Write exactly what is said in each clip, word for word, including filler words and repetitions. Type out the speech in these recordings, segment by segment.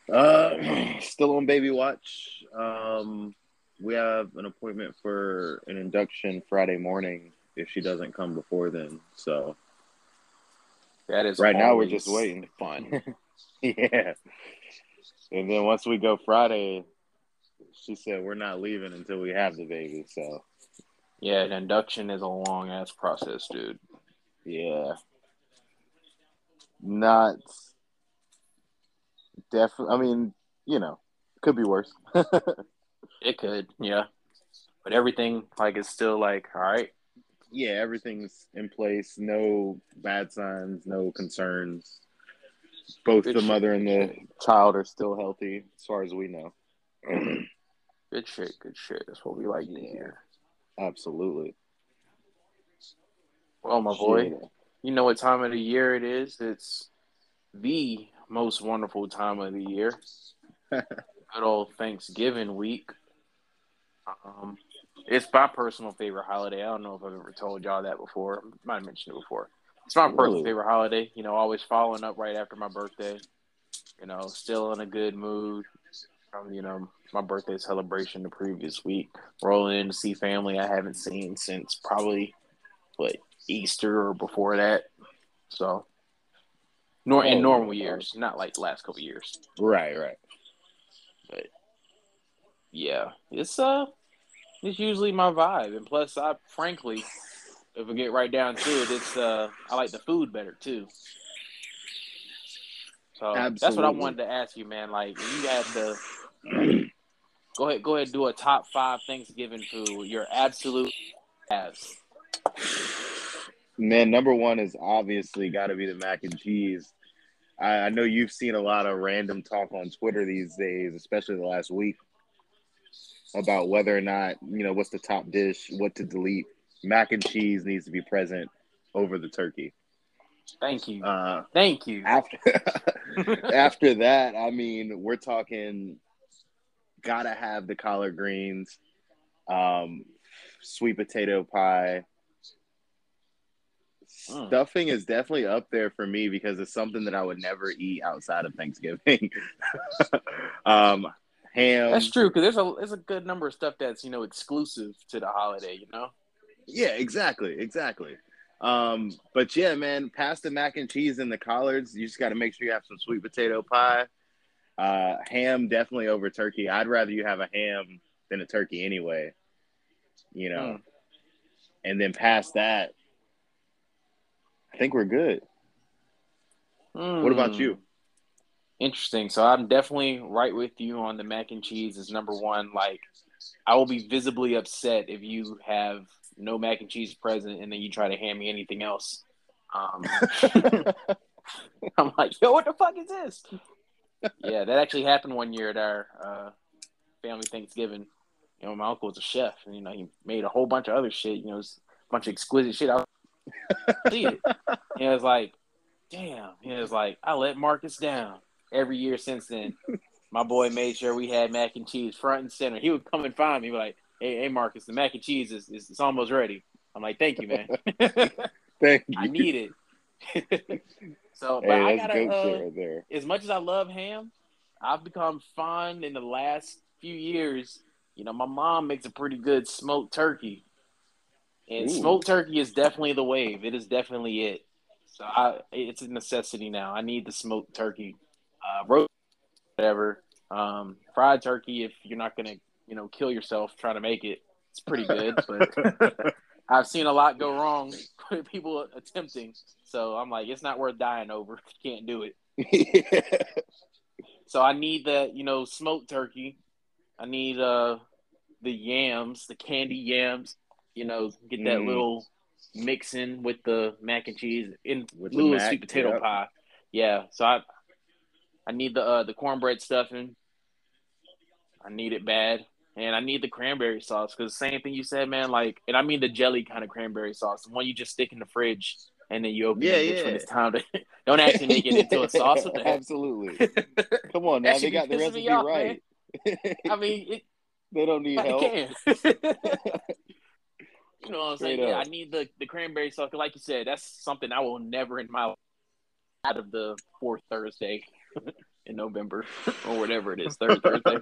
Uh, still on baby watch. Um, we have an appointment for an induction Friday morning if she doesn't come before then. So That is right now we're just always waiting. fun. Yeah. And then once we go Friday, she said we're not leaving until we have the baby. So Yeah, an induction is a long ass process, dude. yeah, not definitely. I mean, you know, could be worse. It could, yeah. But everything like is still like, all right. Yeah, everything's in place. No bad signs, no concerns. Both Good the shit, mother and good the shit. child are still healthy, as far as we know. Good shit, good shit. That's what we like to Yeah, hear. absolutely. Well, my boy, Shit. you know what time of the year it is? It's the most wonderful time of the year. Good old Thanksgiving week. Um, it's my personal favorite holiday. I don't know if I've ever told y'all that before. I might have mentioned it before. It's my personal Really? favorite holiday. You know, always following up right after my birthday. You know, still in a good mood from, you know, my birthday celebration the previous week. Rolling in to see family I haven't seen since probably, what, Easter or before that. So, nor in Oh, yeah. normal years, not like the last couple years. Right, right. But yeah, it's uh, it's usually my vibe. And plus, I frankly, if we get right down to it, it's uh, I like the food better too. So that's what I Absolutely. wanted to ask you, man. Like, if you had to go ahead, go ahead, and do a top five Thanksgiving food. Your absolute ass. Man, number one is obviously got to be the mac and cheese. I, I know you've seen a lot of random talk on Twitter these days, especially the last week, about whether or not, you know, what's the top dish, what to delete. Mac and cheese needs to be present over the turkey. Thank you, Uh, thank you. after after that, I mean, we're talking gotta have the collard greens, um, sweet potato pie. mm. Stuffing is definitely up there for me because it's something that I would never eat outside of Thanksgiving. um, That's ham. true because there's a there's a good number of stuff that's you know exclusive to the holiday. You know. Yeah, exactly, exactly. Um, but yeah, man, past the mac and cheese and the collards, you just got to make sure you have some sweet potato pie. Uh, ham definitely over turkey. I'd rather you have a ham than a turkey anyway, you know. Mm. And then past that, I think we're good. What about you? Mm. Interesting. So I'm definitely right with you on the mac and cheese is number one. Like I will be visibly upset if you have no mac and cheese present and then you try to hand me anything else. Um, I'm like, yo, what the fuck is this? Yeah, that actually happened one year at our uh, family Thanksgiving. You know, my uncle was a chef, and you know, he made a whole bunch of other shit. You know, a bunch of exquisite shit. I was see it. And it was like, damn. And it was like, I let Marcus down every year since then. My boy made sure we had mac and cheese front and center. He would come and find me, like, "Hey, hey, Marcus, the mac and cheese is, is it's almost ready." I'm like, "Thank you, man. Thank I you. need it." So, but Hey, I that's gotta. goat shit Uh, right there. as much as I love ham, I've become fond in the last few years. You know, my mom makes a pretty good smoked turkey, and Ooh. smoked turkey is definitely the wave. It is definitely it. So, I it's a necessity now. I need the smoked turkey, uh, roast whatever. Um, fried turkey, if you're not gonna, you know, kill yourself trying to make it, it's pretty good. But I've seen a lot go wrong with people attempting. So I'm like, it's not worth dying over. You can't do it. So I need the, you know, smoked turkey. I need uh the yams, the candy yams. You know, get that mm, little mixing with the mac and cheese in with the lieu of mac, sweet potato yep. pie. Yeah. So I I need the uh, the cornbread stuffing. I need it bad. And I need the cranberry sauce because the same thing you said, man. Like, and I mean the jelly kind of cranberry sauce, the one you just stick in the fridge and then you open Yeah, that bitch when yeah. it's time to. Don't actually make it into a sauce. What the heck? Absolutely. Come on That now, they should be got the pissing me recipe off, man. right. I mean, it. They don't need I help. can. You know what I'm saying? Straight Yeah, I up. need the the cranberry sauce. 'Cause like you said, that's something I will never in my life out of the fourth Thursday. in November or whatever it is, third Thursday.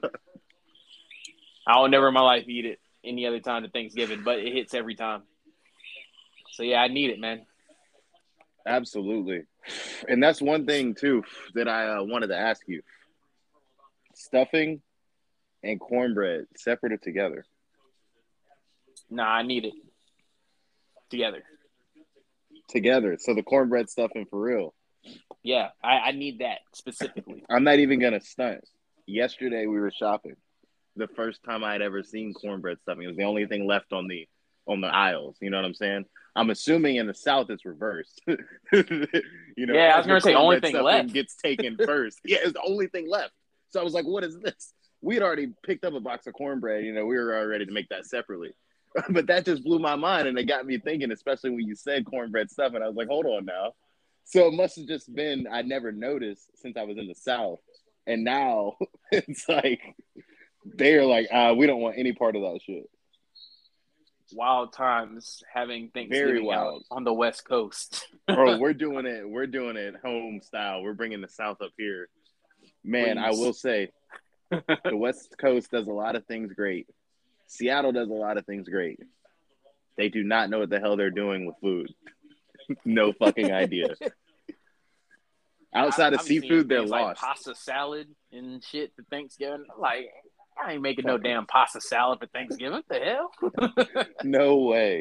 I will never in my life eat it any other time than Thanksgiving, but it hits every time. So, yeah, I need it, man. Absolutely. And that's one thing, too, that I uh, wanted to ask you. Stuffing and cornbread, separate or together? Nah, I need it. Together. Together. So the cornbread stuffing for real. Yeah, I, I need that specifically. I'm not even going to stunt. Yesterday we were shopping. The first time I had ever seen cornbread stuffing. It was the only thing left on the on the aisles. You know what I'm saying? I'm assuming in the South it's reversed. you know, yeah, I was going to say only thing stuffing left gets taken first. Yeah, it's the only thing left. So I was like, what is this? We had already picked up a box of cornbread. You know, we were all ready to make that separately. But that just blew my mind, and it got me thinking, especially when you said cornbread stuffing. I was like, hold on now. So it must have just been I never noticed since I was in the South. And now it's like they're like, uh, we don't want any part of that shit. Wild times having Thanksgiving out on the West Coast. Bro, we're doing it. We're doing it home style. We're bringing the South up here. Man, Please. I will say the West Coast does a lot of things great. Seattle does a lot of things great. They do not know what the hell they're doing with food. No fucking idea. Outside of seafood, they're like lost. Pasta salad and shit for Thanksgiving. Like, I ain't making Fuck no damn pasta salad for Thanksgiving. What the hell? No way.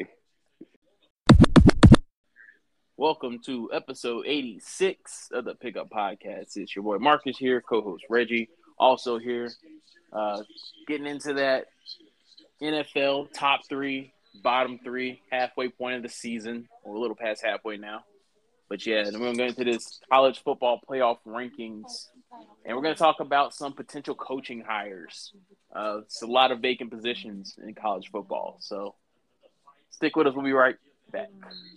Welcome to episode eighty-six of the Pickup Podcast. It's your boy Marcus here, co-host Reggie, also here, uh, getting into that N F L top three, bottom three, halfway point of the season, or a little past halfway now. But yeah, then we're going to get into this college football playoff rankings, and we're going to talk about some potential coaching hires. Uh, it's a lot of vacant positions in college football, so stick with us. We'll be right back.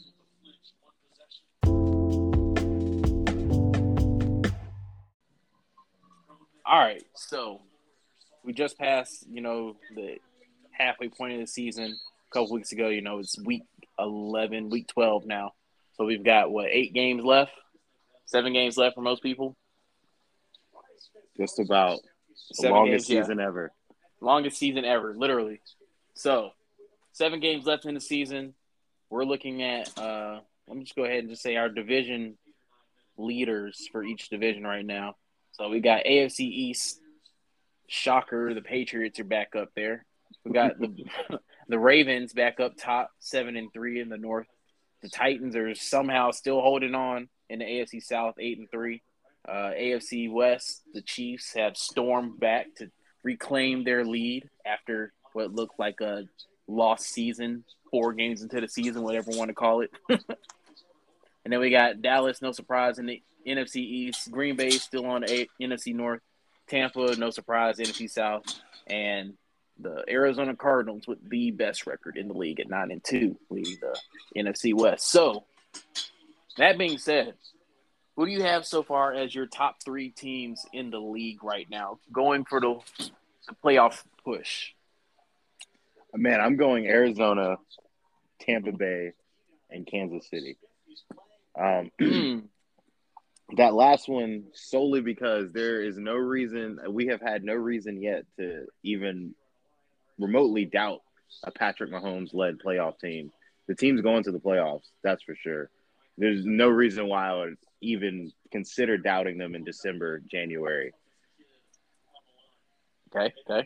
All right, so we just passed, you know, the halfway point of the season a couple weeks ago. You know, it's week eleven, week twelve now. So we've got, what, eight games left? Seven games left for most people? Just about. The seven longest games, season yeah. ever. Longest season ever, literally. So, seven games left in the season. We're looking at, uh, let me just go ahead and just say our division leaders for each division right now. So we got A F C East. Shocker, the Patriots are back up there. We got the the Ravens back up top, seven and three in the North. The Titans are somehow still holding on in the A F C South, eight and three. Uh, A F C West, the Chiefs have stormed back to reclaim their lead after what looked like a lost season, four games into the season, whatever you want to call it. And then we got Dallas, no surprise, in the N F C East. Green Bay still on the N F C North. Tampa, no surprise, N F C South. And the Arizona Cardinals with the best record in the league at nine and two, leading the N F C West. So, that being said, who do you have so far as your top three teams in the league right now, going for the, the playoff push? Man, I'm going Arizona, Tampa Bay, and Kansas City. Um, mm. That last one solely because there is no reason – we have had no reason yet to even remotely doubt a Patrick Mahomes-led playoff team. The team's going to the playoffs, that's for sure. There's no reason why I would even consider doubting them in December, January. Okay, okay.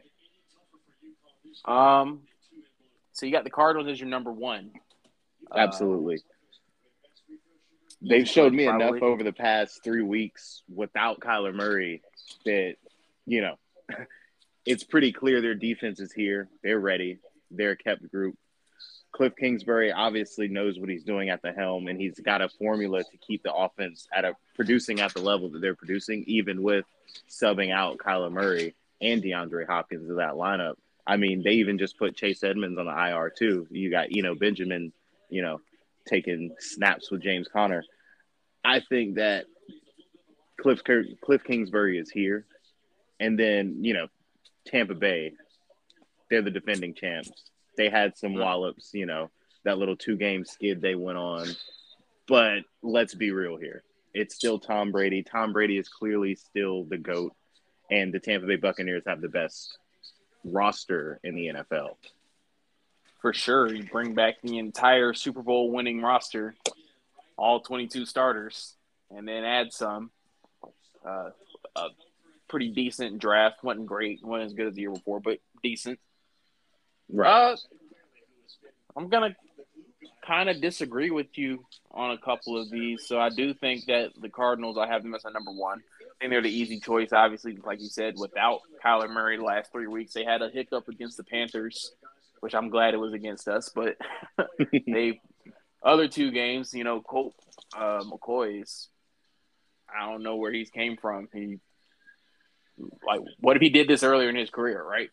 Um, so you got the Cardinals as your number one. Absolutely. Uh, They've showed me probably. enough over the past three weeks without Kyler Murray that, you know, it's pretty clear their defense is here. They're ready. They're a kept group. Cliff Kingsbury obviously knows what he's doing at the helm, and he's got a formula to keep the offense at a producing at the level that they're producing, even with subbing out Kyler Murray and DeAndre Hopkins to that lineup. I mean, they even just put Chase Edmonds on the I R too. You got, you know, Benjamin, you know, taking snaps with James Conner. I think that Cliff Cliff Kingsbury is here. And then, you know, Tampa Bay, they're the defending champs. They had some wallops, you know, that little two-game skid they went on. But let's be real here. it's still Tom Brady. Tom Brady is clearly still the GOAT, and the Tampa Bay Buccaneers have the best roster in the N F L. For sure. You bring back the entire Super Bowl winning roster, all twenty-two starters, and then add some. Uh, a pretty decent draft. Wasn't great. Wasn't as good as the year before, but decent. Right. Uh, I'm going to kind of disagree with you on a couple of these. So I do think that the Cardinals, I have them as a number one. I think they're the easy choice, obviously, like you said, without Kyler Murray the last three weeks. They had a hiccup against the Panthers, which I'm glad it was against us. But they other two games, you know, Colt uh, McCoy's, I don't know where he's came from. He like, what if he did this earlier in his career, right?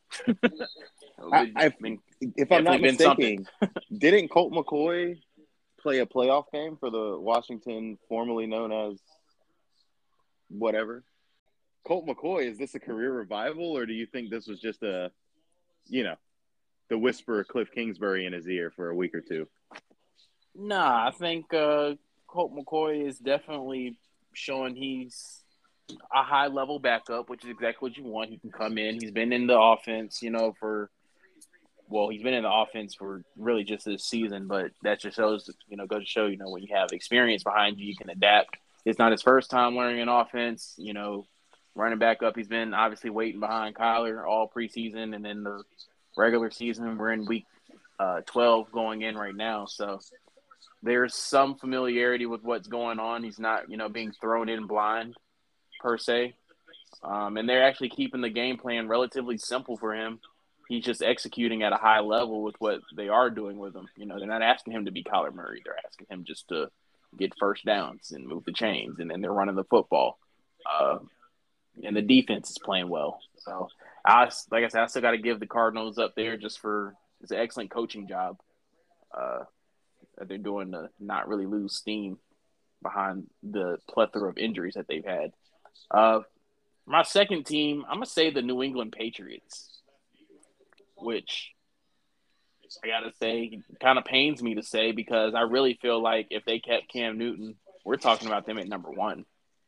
I, I mean, if I'm not mistaken, didn't Colt McCoy play a playoff game for the Washington, formerly known as whatever? Colt McCoy, is this a career revival, or do you think this was just a, you know, the whisper of Cliff Kingsbury in his ear for a week or two? Nah, I think uh, Colt McCoy is definitely showing he's a high-level backup, which is exactly what you want. He can come in. He's been in the offense, you know, for – well, he's been in the offense for really just this season, but that just shows, you know, goes to show, you know, when you have experience behind you, you can adapt. It's not his first time learning an offense, you know, running back up. He's been obviously waiting behind Kyler all preseason, and then the regular season, we're in week uh, twelve going in right now. So there's some familiarity with what's going on. He's not, you know, being thrown in blind per se. Um, and they're actually keeping the game plan relatively simple for him. He's just executing at a high level with what they are doing with him. You know, they're not asking him to be Kyler Murray. They're asking him just to get first downs and move the chains, and then they're running the football. Uh, and the defense is playing well. So, I, like I said, I still got to give the Cardinals up there just for it's an excellent coaching job uh, that they're doing to not really lose steam behind the plethora of injuries that they've had. Uh, my second team, I'm going to say the New England Patriots, which I got to say kind of pains me to say because I really feel like if they kept Cam Newton, we're talking about them at number one.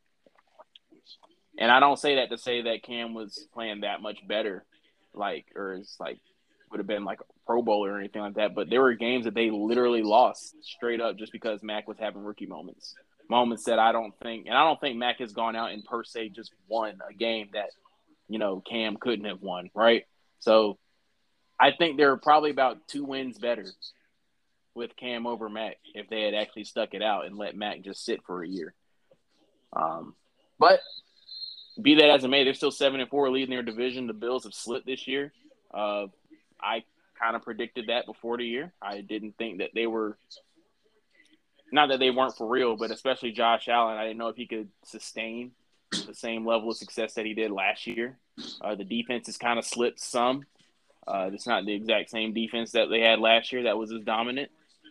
And I don't say that to say that Cam was playing that much better, like, or is like, would have been like a Pro Bowler or anything like that. But there were games that they literally lost straight up just because Mac was having rookie moments. Moments that I don't think, and I don't think Mac has gone out and per se just won a game that, you know, Cam couldn't have won, right? So I think they're probably about two wins better with Cam over Mac if they had actually stuck it out and let Mac just sit for a year. Um, but be that as it may, they're still seven and four leading their division. The Bills have slipped this year. Uh, I kind of predicted that before the year. I didn't think that they were – not that they weren't for real, but especially Josh Allen. I didn't know if he could sustain the same level of success that he did last year. Uh, the defense has kind of slipped some. Uh, it's not the exact same defense that they had last year that was as dominant.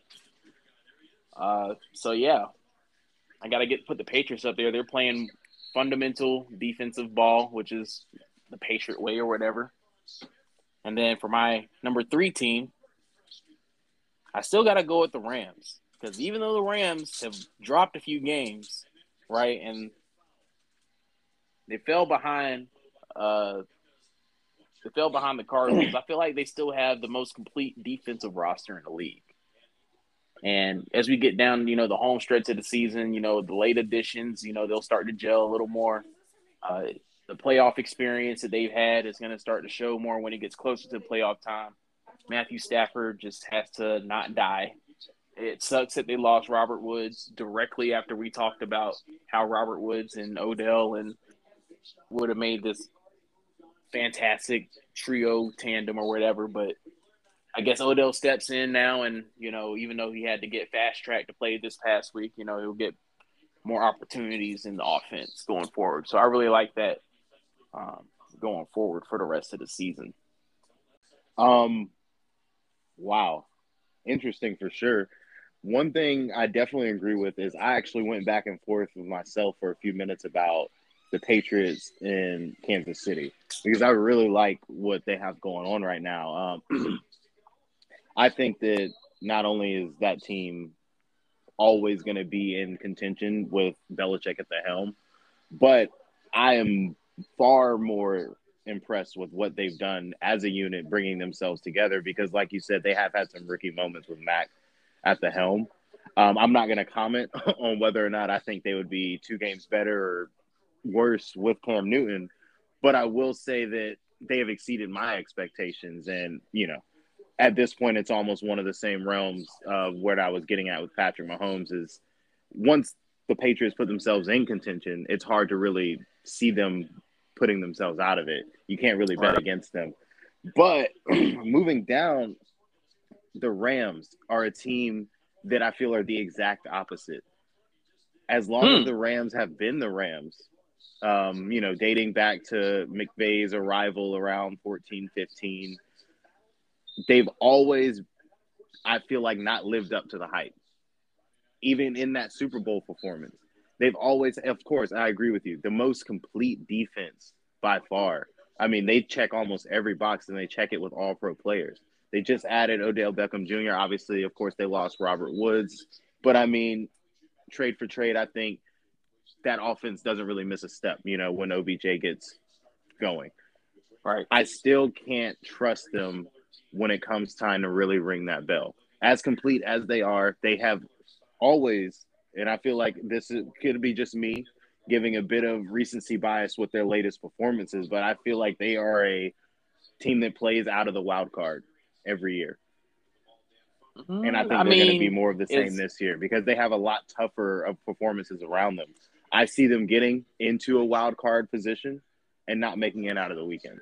Uh, so, yeah, I got to get put the Patriots up there. They're playing fundamental defensive ball, which is the Patriot way or whatever. And then for my number three team, I still got to go with the Rams. Because even though the Rams have dropped a few games, right, and they fell behind uh, they fell behind the Cardinals, I feel like they still have the most complete defensive roster in the league. And as we get down, you know, the home stretch of the season, you know, the late additions, you know, they'll start to gel a little more. Uh, the playoff experience that they've had is going to start to show more when it gets closer to playoff time. Matthew Stafford just has to not die. It sucks that they lost Robert Woods directly after we talked about how Robert Woods and Odell and would have made this fantastic trio tandem or whatever. But I guess Odell steps in now, and, you know, even though he had to get fast-tracked to play this past week, you know, he'll get more opportunities in the offense going forward. So I really like that um, going forward for the rest of the season. Um, wow. Interesting for sure. One thing I definitely agree with is I actually went back and forth with myself for a few minutes about the Patriots in Kansas City because I really like what they have going on right now. Um, I think that not only is that team always going to be in contention with Belichick at the helm. But I am far more impressed with what they've done as a unit, bringing themselves together. Because, like you said, they have had some rookie moments with Mac at the helm. Um, I'm not going to comment on whether or not I think they would be two games better or worse with Cam Newton, but I will say that they have exceeded my expectations. And, you know, at this point, it's almost one of the same realms of what I was getting at with Patrick Mahomes is once the Patriots put themselves in contention, it's hard to really see them putting themselves out of it. You can't really bet Right. against them. But moving down, the Rams are a team that I feel are the exact opposite. As long Hmm. as the Rams have been the Rams, um, you know, dating back to McVay's arrival around fourteen, fifteen, they've always, I feel like, not lived up to the hype. Even in that Super Bowl performance, they've always, of course, I agree with you, the most complete defense by far. I mean, they check almost every box, and they check it with all pro players. They just added Odell Beckham Junior Obviously, of course, they lost Robert Woods. But, I mean, trade for trade, I think that offense doesn't really miss a step, you know, when O B J gets going. Right. I still can't trust them when it comes time to really ring that bell. As complete as they are, they have always, and I feel like this is, could be just me giving a bit of recency bias with their latest performances, but I feel like they are a team that plays out of the wild card every year. Mm, And I think I they're going to be mean, more of the same this year because they have a lot tougher of performances around them. I see them getting into a wild card position and not making it out of the weekend.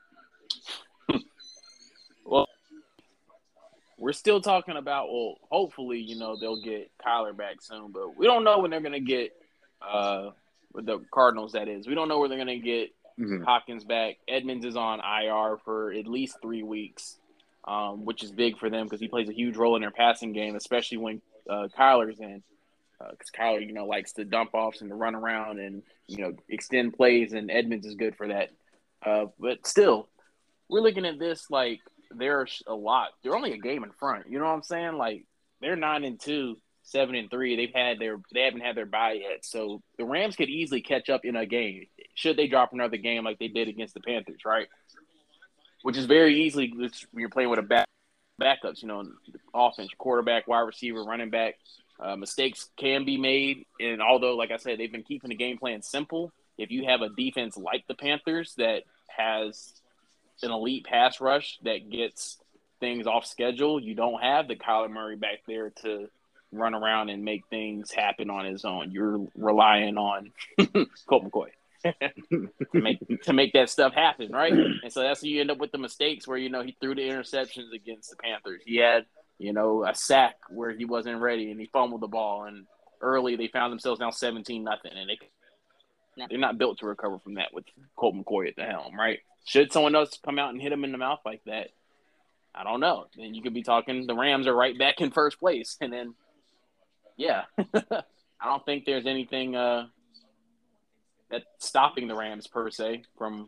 Well, we're still talking about, well, hopefully, you know, they'll get Kyler back soon, but we don't know when they're going to get uh, with the Cardinals, that is. We don't know where they're going to get mm-hmm. Hopkins back. Edmonds is on I R for at least three weeks, um, which is big for them because he plays a huge role in their passing game, especially when uh, Kyler's in. Because uh, Kyler, you know, likes to dump offs and to run around and, you know, extend plays, and Edmonds is good for that. Uh, but still, we're looking at this like there's a lot. They're only a game in front. You know what I'm saying? Like, they're nine and two, seven and three. They've had their they haven't had their bye yet. So the Rams could easily catch up in a game should they drop another game like they did against the Panthers, right? Which is very easily when you're playing with a back backups. You know, offense, quarterback, wide receiver, running back. Uh, mistakes can be made, and although, like I said, they've been keeping the game plan simple, if you have a defense like the Panthers that has an elite pass rush that gets things off schedule, you don't have the Kyler Murray back there to run around and make things happen on his own. You're relying on Colt McCoy to make to make that stuff happen, right? And so that's how you end up with the mistakes where, you know, he threw the interceptions against the Panthers. He had, you know, a sack where he wasn't ready and he fumbled the ball, and early they found themselves now seventeen nothing, and they they're not built to recover from that with Colt McCoy at the helm, right? Should someone else come out and hit him in the mouth like that, I don't know. Then you could be talking the Rams are right back in first place, and then yeah, I don't think there's anything uh, that's stopping the Rams per se from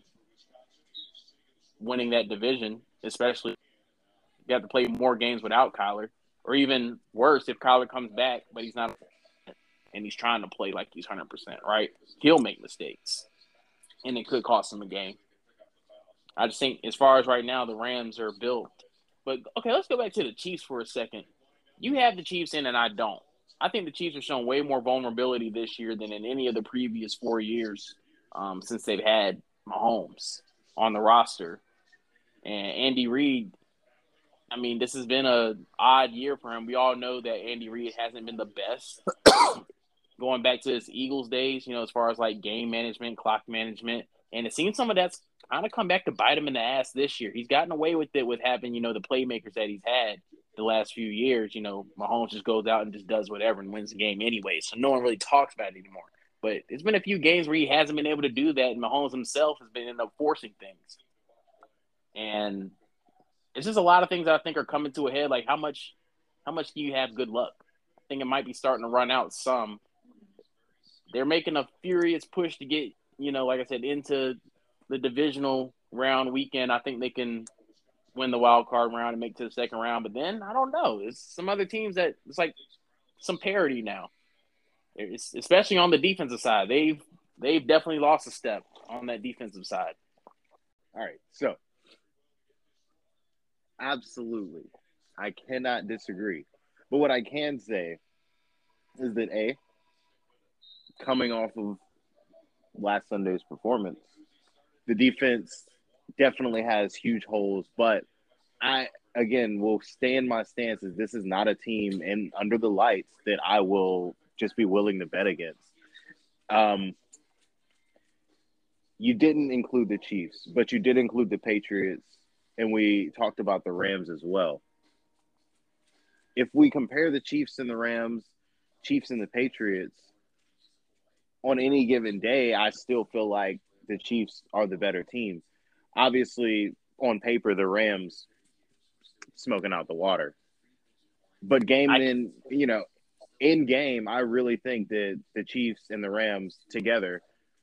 winning that division, especially. You have to play more games without Kyler, or even worse, if Kyler comes back, but he's not, and he's trying to play like he's one hundred percent, right? He'll make mistakes, and it could cost him a game. I just think as far as right now, the Rams are built. But, okay, let's go back to the Chiefs for a second. You have the Chiefs in, and I don't. I think the Chiefs have shown way more vulnerability this year than in any of the previous four years um, since they've had Mahomes on the roster. And Andy Reid, I mean, this has been an odd year for him. We all know that Andy Reid hasn't been the best going back to his Eagles days, you know, as far as like game management, clock management. And it seems some of that's kind of come back to bite him in the ass this year. He's gotten away with it with having, you know, the playmakers that he's had the last few years. You know, Mahomes just goes out and just does whatever and wins the game anyway. So no one really talks about it anymore. But there's been a few games where he hasn't been able to do that, and Mahomes himself has been ended up forcing things. And it's just a lot of things that I think are coming to a head. Like, how much how much do you have good luck? I think it might be starting to run out some. They're making a furious push to get, you know, like I said, into the divisional round weekend. I think they can win the wild card round and make it to the second round. But then, I don't know. It's some other teams that it's like some parity now. It's, especially on the defensive side. They've they've definitely lost a step on that defensive side. All right, so absolutely, I cannot disagree. But what I can say is that A, coming off of last Sunday's performance, the defense definitely has huge holes, but I again will stay in my stance is this is not a team in under the lights that I will just be willing to bet against. Um, you didn't include the Chiefs, but you did include the Patriots, and we talked about the Rams as well. If we compare the Chiefs and the Rams, Chiefs and the Patriots, on any given day, I still feel like the Chiefs are the better team. Obviously, on paper, the Rams smoking out the water. But game I, in, you know, in game, I really think that the Chiefs and the Rams together,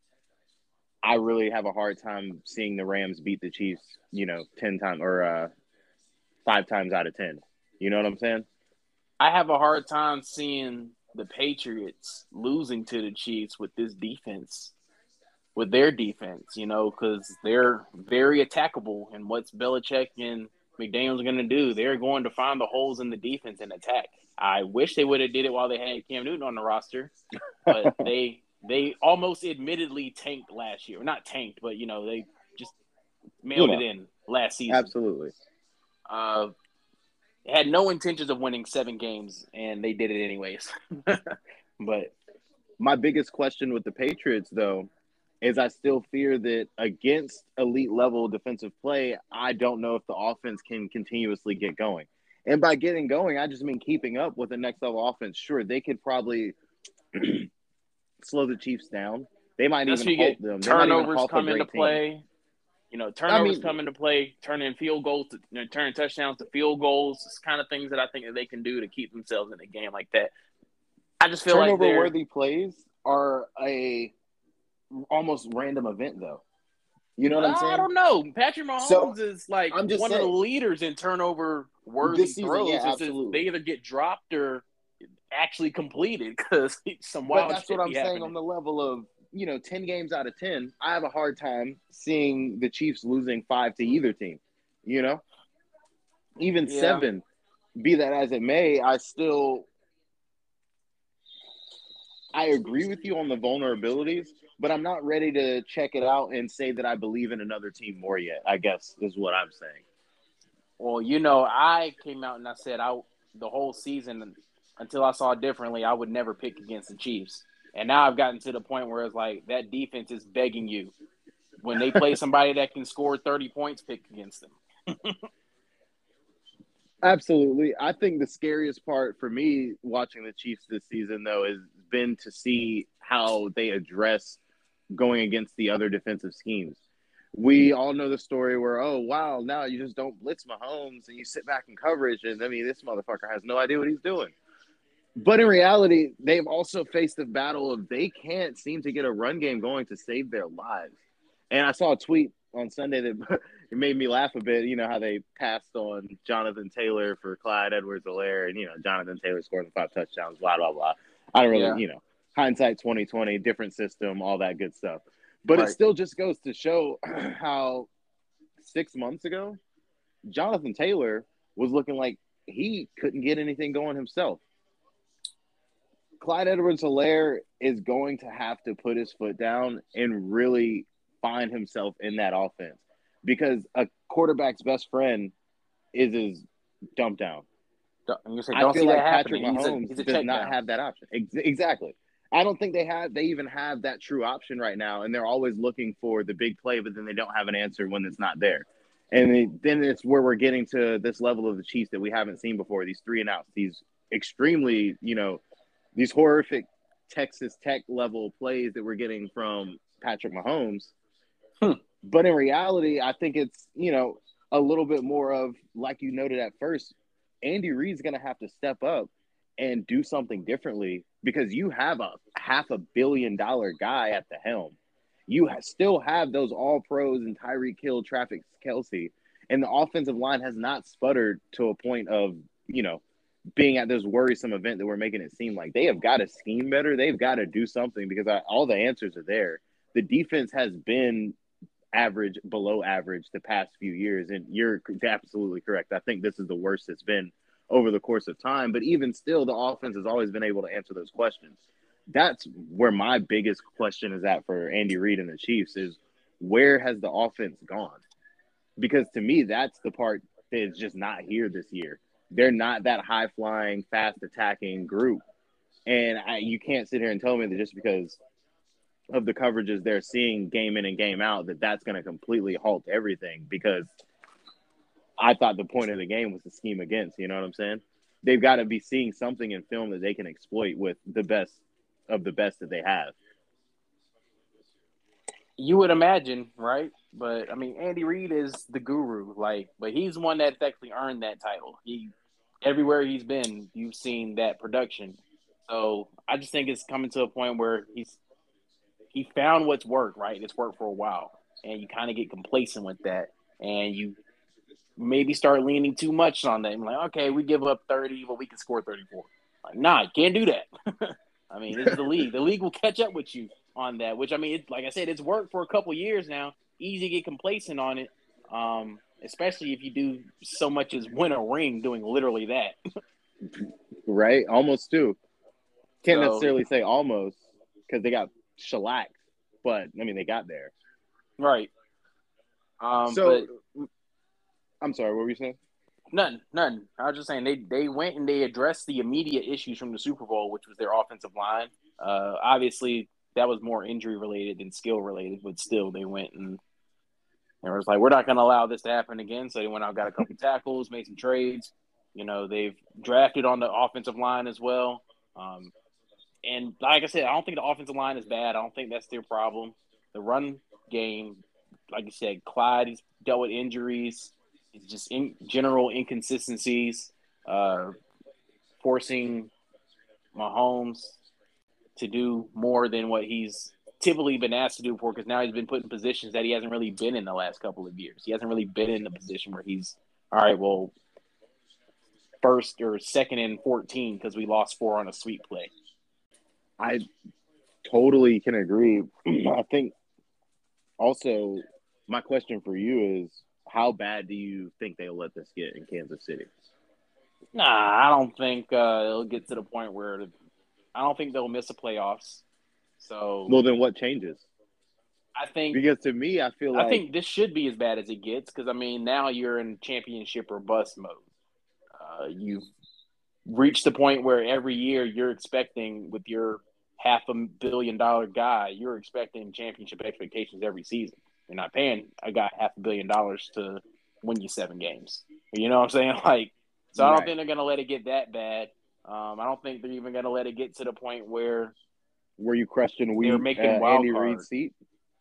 I really have a hard time seeing the Rams beat the Chiefs, you know, ten times or uh, five times out of ten. You know what I'm saying? I have a hard time seeing the Patriots losing to the Chiefs with this defense, with their defense, you know, because they're very attackable. And what's Belichick and McDaniels going to do? They're going to find the holes in the defense and attack. I wish they would have did it while they had Cam Newton on the roster, but they they almost admittedly tanked last year. Not tanked, but, you know, they just mailed you know, it in last season. Absolutely. Uh, had no intentions of winning seven games, and they did it anyways. But my biggest question with the Patriots, though, is I still fear that against elite level defensive play, I don't know if the offense can continuously get going. And by getting going, I just mean keeping up with the next level offense. Sure, they could probably slow the Chiefs down. They might that's even you halt get them. turnovers come into play. Team. You know, turnovers I mean, come into play, turning field goals, to, you know, turning touchdowns to field goals. It's kind of things that I think that they can do to keep themselves in a game like that. I just feel turnover like worthy plays are a almost random event, though. You know what I'm saying? I don't know. Patrick Mahomes so, is like one saying, of the leaders in turnover worthy throws. Yeah, it's they either get dropped or actually completed because some wild But that's shit what I'm be saying happening. on the level of, you know, ten games out of ten, I have a hard time seeing the Chiefs losing five to either team, you know? Even yeah. seven, be that as it may, I still – I agree with you on the vulnerabilities, but I'm not ready to check it out and say that I believe in another team more yet, I guess is what I'm saying. Well, you know, I came out and I said I the whole season until I saw differently, I would never pick against the Chiefs. And now I've gotten to the point where it's like that defense is begging you. When they play somebody that can score thirty points, pick against them. Absolutely. I think the scariest part for me watching the Chiefs this season, though, has been to see how they address going against the other defensive schemes. We all know the story where, oh, wow, now you just don't blitz Mahomes and you sit back in coverage. And, I mean, this motherfucker has no idea what he's doing. But in reality, they've also faced the battle of they can't seem to get a run game going to save their lives. And I saw a tweet on Sunday that it made me laugh a bit. You know how they passed on Jonathan Taylor for Clyde Edwards-Helaire, and, you know, Jonathan Taylor scored the five touchdowns, blah, blah, blah. I don't really, yeah. you know, hindsight twenty twenty, different system, all that good stuff. But right. It still just goes to show how six months ago, Jonathan Taylor was looking like he couldn't get anything going himself. Clyde Edwards-Helaire is going to have to put his foot down and really find himself in that offense because a quarterback's best friend is his dump down. Don't, say, don't I feel like Patrick happening. Mahomes he's a, he's a does not down. have that option. Ex- exactly. I don't think they have. They even have that true option right now, and they're always looking for the big play, but then they don't have an answer when it's not there. And it, then it's where we're getting to this level of the Chiefs that we haven't seen before. These three and outs, these extremely, you know, these horrific Texas Tech level plays that we're getting from Patrick Mahomes. Hmm. But in reality, I think it's, you know, a little bit more of, like you noted at first, Andy Reid's going to have to step up and do something differently because you have a half a billion dollar guy at the helm. You ha- still have those all pros and Tyreek Hill, Travis Kelce, and the offensive line has not sputtered to a point of, you know, being at this worrisome event that we're making it seem like. They have got to scheme better. They've got to do something because I, all the answers are there. The defense has been average, below average the past few years, and you're absolutely correct. I think this is the worst it's been over the course of time, but even still, the offense has always been able to answer those questions. That's where my biggest question is at for Andy Reid and the Chiefs is where has the offense gone? Because to me, that's the part that is just not here this year. They're not that high-flying, fast-attacking group. And I, you can't sit here and tell me that just because of the coverages they're seeing game in and game out that that's going to completely halt everything, because I thought the point of the game was to scheme against, you know what I'm saying? They've got to be seeing something in film that they can exploit with the best of the best that they have. You would imagine, right? But I mean, Andy Reid is the guru, like, but he's the one that's actually earned that title. He, everywhere he's been, you've seen that production. So I just think it's coming to a point where he's he found what's worked, right? It's worked for a while, and you kind of get complacent with that, and you maybe start leaning too much on that. I'm like, okay, we give up thirty, but we can score thirty-four. Like, nah, you can't do that. I mean, this is the league. The league will catch up with you on that, which, I mean, it, like I said, it's worked for a couple years now. Easy to get complacent on it, um, especially if you do so much as win a ring doing literally that. Right? Almost too. Can't So, necessarily say almost because they got shellacked, but, I mean, they got there. right. Um, so, but I'm sorry, what were you saying? None, none. I was just saying they, they went and they addressed the immediate issues from the Super Bowl, which was their offensive line. Uh, obviously, that was more injury related than skill related, but still, they went and it was like, we're not going to allow this to happen again. So they went out, got a couple tackles, made some trades. You know, they've drafted on the offensive line as well. Um, and like I said, I don't think the offensive line is bad. I don't think that's their problem. The run game, like you said, Clyde, he's dealt with injuries. It's just in general inconsistencies, uh, forcing Mahomes to do more than what he's typically been asked to do before, because now he's been put in positions that he hasn't really been in the last couple of years. He hasn't really been in a position where he's, all right, well, first or second and fourteen because we lost four on a sweep play. I totally can agree. I think also my question for you is, how bad do you think they'll let this get in Kansas City? Nah, I don't think uh, it'll get to the point where I don't think they'll miss the playoffs. So, well, then what changes? I think because to me, I feel like I think this should be as bad as it gets, because I mean now you're in championship or bust mode. Uh, you've reached the point where every year you're expecting, with your half a billion dollar guy, you're expecting championship expectations every season. You're not paying a guy half a billion dollars to win you seven games. You know what I'm saying? Like, so I don't right. think they're going to let it get that bad. Um, I don't think they're even going to let it get to the point where were you question we they're making uh, wild Andy card. Reid's seat?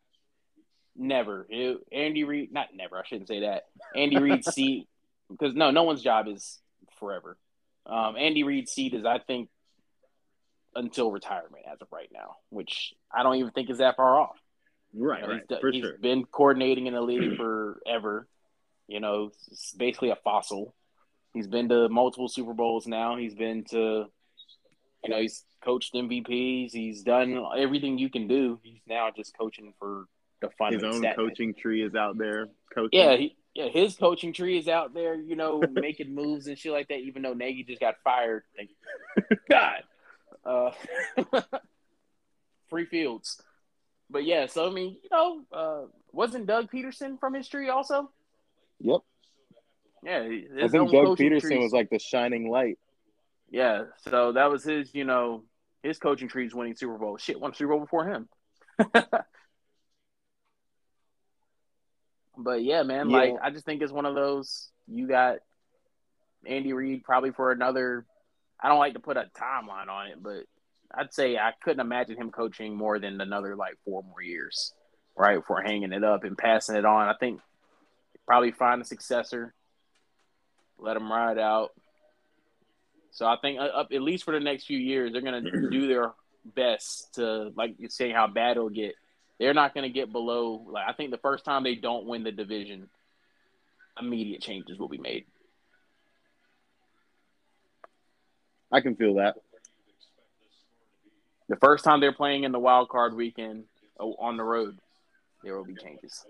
Never. It, Andy Reid, not never. I shouldn't say that. Andy Reid's seat, because no, no one's job is forever. Um, Andy Reid's seat is, I think, until retirement as of right now, which I don't even think is that far off. Right, you know, right, he's, for he's sure. been coordinating in the league forever. You know, it's basically a fossil. He's been to multiple Super Bowls now. He's been to, you know, he's coached M V Ps. He's done everything you can do. He's now just coaching for the fun His of own stat coaching tree is out there coaching. Yeah, he, yeah, his coaching tree is out there, you know, making moves and shit like that, even though Nagy just got fired. Thank God. Uh, free fields. But yeah, so I mean, you know, uh, wasn't Doug Peterson from his tree also? Yep. Yeah, I his think own Doug coaching Peterson trees. was like the shining light. Yeah, so that was his, you know, his coaching trees winning Super Bowl. Shit, won Super Bowl before him. But yeah, man, Yeah. like I just think it's one of those. You got Andy Reid probably for another. I don't like to put a timeline on it, but I'd say I couldn't imagine him coaching more than another like four more years, right? For hanging it up and passing it on. I think probably find a successor, let him ride out. So I think up at least for the next few years, they're gonna do their best to, like you're saying, how bad it'll get. They're not gonna get below. Like I think the first time they don't win the division, immediate changes will be made. I can feel that. The first time they're playing in the wild card weekend on the road, there will be changes.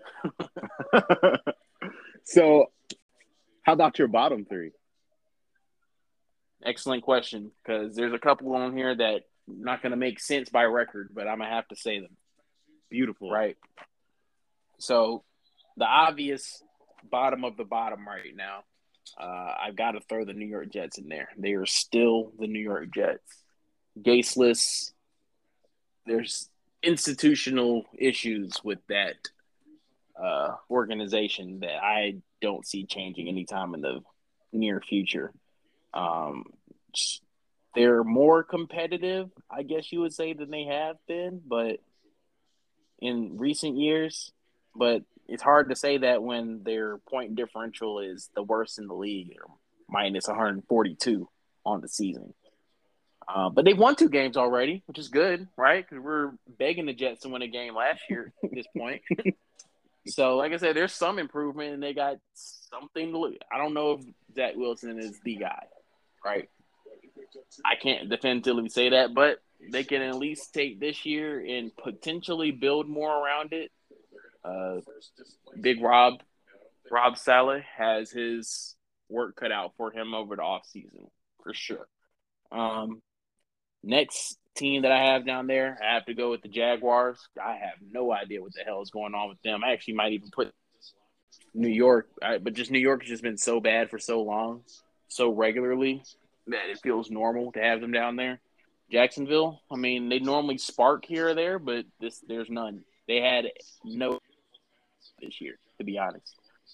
So, how about your bottom three? Excellent question, because there's a couple on here that not going to make sense by record, but I'm going to have to say them. Beautiful. Right. So, the obvious bottom of the bottom right now, uh, I've got to throw the New York Jets in there. They are still the New York Jets. Gaseless. There's institutional issues with that uh, organization that I don't see changing anytime in the near future. Um, they're more competitive, I guess you would say, than they have been, but in recent years. But it's hard to say that when their point differential is the worst in the league, or minus one hundred forty-two on the season. Uh, but they've won two games already, which is good, right? Because we're begging the Jets to win a game last year at this point. So, like I said, there's some improvement, and they got something to look. I don't know if Zach Wilson is the guy, right? I can't definitively say that, but they can at least take this year and potentially build more around it. Uh, Big Rob, Rob Saleh has his work cut out for him over the offseason, for sure. Um, next team that I have down there, I have to go with the Jaguars. I have no idea what the hell is going on with them. I actually might even put New York, but just New York has just been so bad for so long, so regularly, that it feels normal to have them down there. Jacksonville, I mean, they normally spark here or there, but this there's none. They had no this year, to be honest.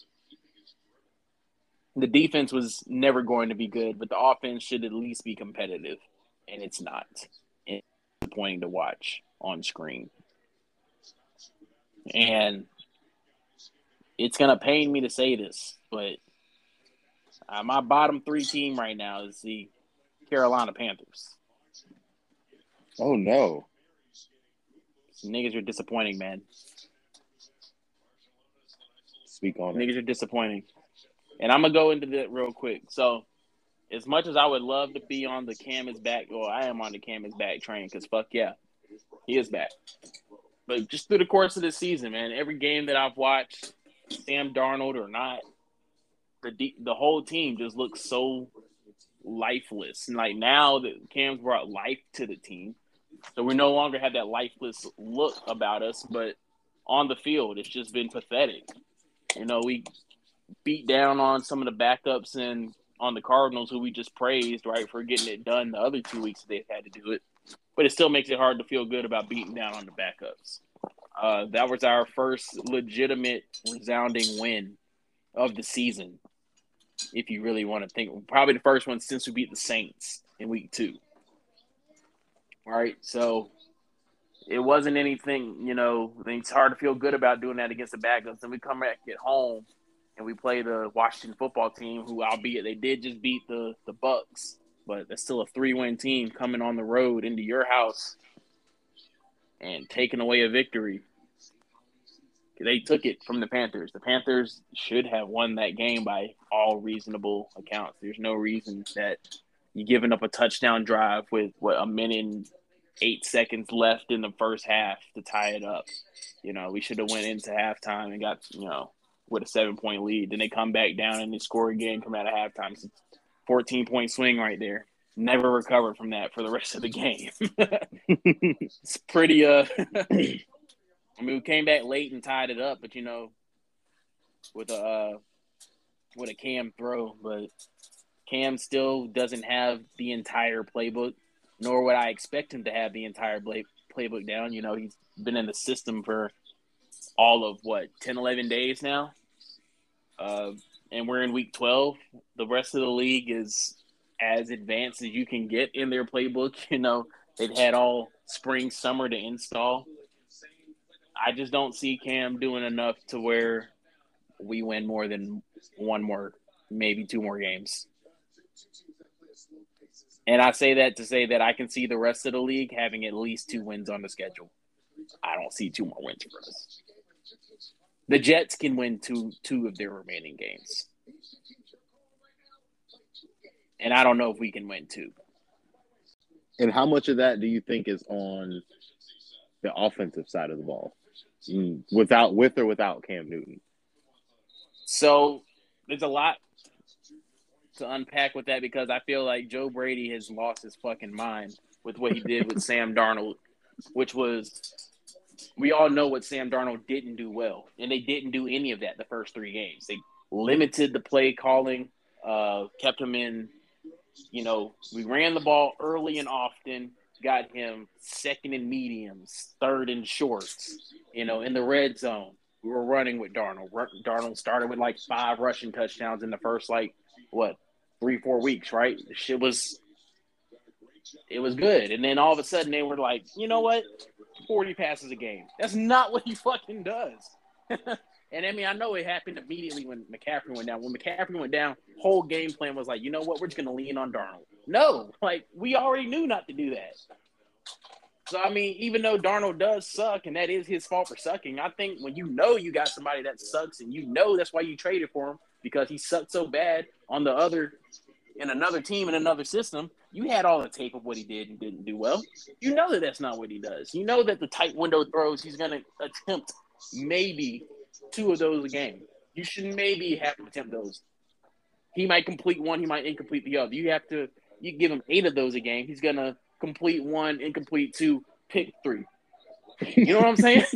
The defense was never going to be good, but the offense should at least be competitive, and it's not. It's disappointing to watch on screen. And it's going to pain me to say this, but uh, my bottom three team right now is the Carolina Panthers. Oh, no. Some niggas are disappointing, man. Speak on niggas it. Niggas are disappointing. And I'm going to go into that real quick. So, as much as I would love to be on the Cam is back, or I am on the Cam is back train, because fuck yeah, he is back. But just through the course of the season, man, every game that I've watched, Sam Darnold or not, the the whole team just looks so lifeless. And like now that Cam's brought life to the team, so we no longer have that lifeless look about us, but on the field, it's just been pathetic. You know, we beat down on some of the backups and on the Cardinals, who we just praised, right, for getting it done the other two weeks they've had to do it. But it still makes it hard to feel good about beating down on the backups. Uh, that was our first legitimate, resounding win of the season, if you really want to think. Probably the first one since we beat the Saints in week two. All right, so it wasn't anything, you know, it's hard to feel good about doing that against the backups. And we come back at home and we play the Washington football team, who, albeit they did just beat the, the Bucks, but that's still a three-win team coming on the road into your house and taking away a victory. They took it from the Panthers. The Panthers should have won that game by all reasonable accounts. There's no reason that you're giving up a touchdown drive with, what, a minute and eight seconds left in the first half to tie it up. You know, we should have went into halftime and got, you know, with a seven-point lead. Then they come back down and they score again, come out of halftime. It's a fourteen-point swing right there. Never recovered from that for the rest of the game. It's pretty uh – I mean, we came back late and tied it up, but, you know, with a uh, with a Cam throw. But Cam still doesn't have the entire playbook, nor would I expect him to have the entire play, playbook down. You know, he's been in the system for all of, what, ten, eleven days now? Uh, and we're in week twelve. The rest of the league is as advanced as you can get in their playbook. You know, they've had all spring, summer to install. I just don't see Cam doing enough to where we win more than one more, maybe two more games. And I say that to say that I can see the rest of the league having at least two wins on the schedule. I don't see two more wins for us. The Jets can win two two of their remaining games. And I don't know if we can win two. And how much of that do you think is on the offensive side of the ball, without with or without Cam Newton? So there's a lot to unpack with that because I feel like Joe Brady has lost his fucking mind with what he did with Sam Darnold, which was we all know what Sam Darnold didn't do well, and they didn't do any of that the first three games. They limited the play calling, uh, kept him in. You know, we ran the ball early and often, got him second and mediums, third and shorts, you know, in the red zone. We were running with Darnold. Darnold started with like five rushing touchdowns in the first, like, what, three, four weeks, right? The shit was – it was good. And then all of a sudden they were like, you know what? forty passes a game. That's not what he fucking does. And, I mean, I know it happened immediately when McCaffrey went down. When McCaffrey went down, whole game plan was like, you know what, we're just going to lean on Darnold. No, like, we already knew not to do that. So, I mean, even though Darnold does suck, and that is his fault for sucking, I think when you know you got somebody that sucks and you know that's why you traded for him because he sucked so bad on the other – in another team, in another system, you had all the tape of what he did and didn't do well. You know that that's not what he does. You know that the tight window throws, he's going to attempt maybe – two of those a game. You should maybe have to attempt those. He might complete one, he might incomplete the other. You have to you give him eight of those a game. He's gonna complete one, incomplete two, pick three. You know what I'm saying?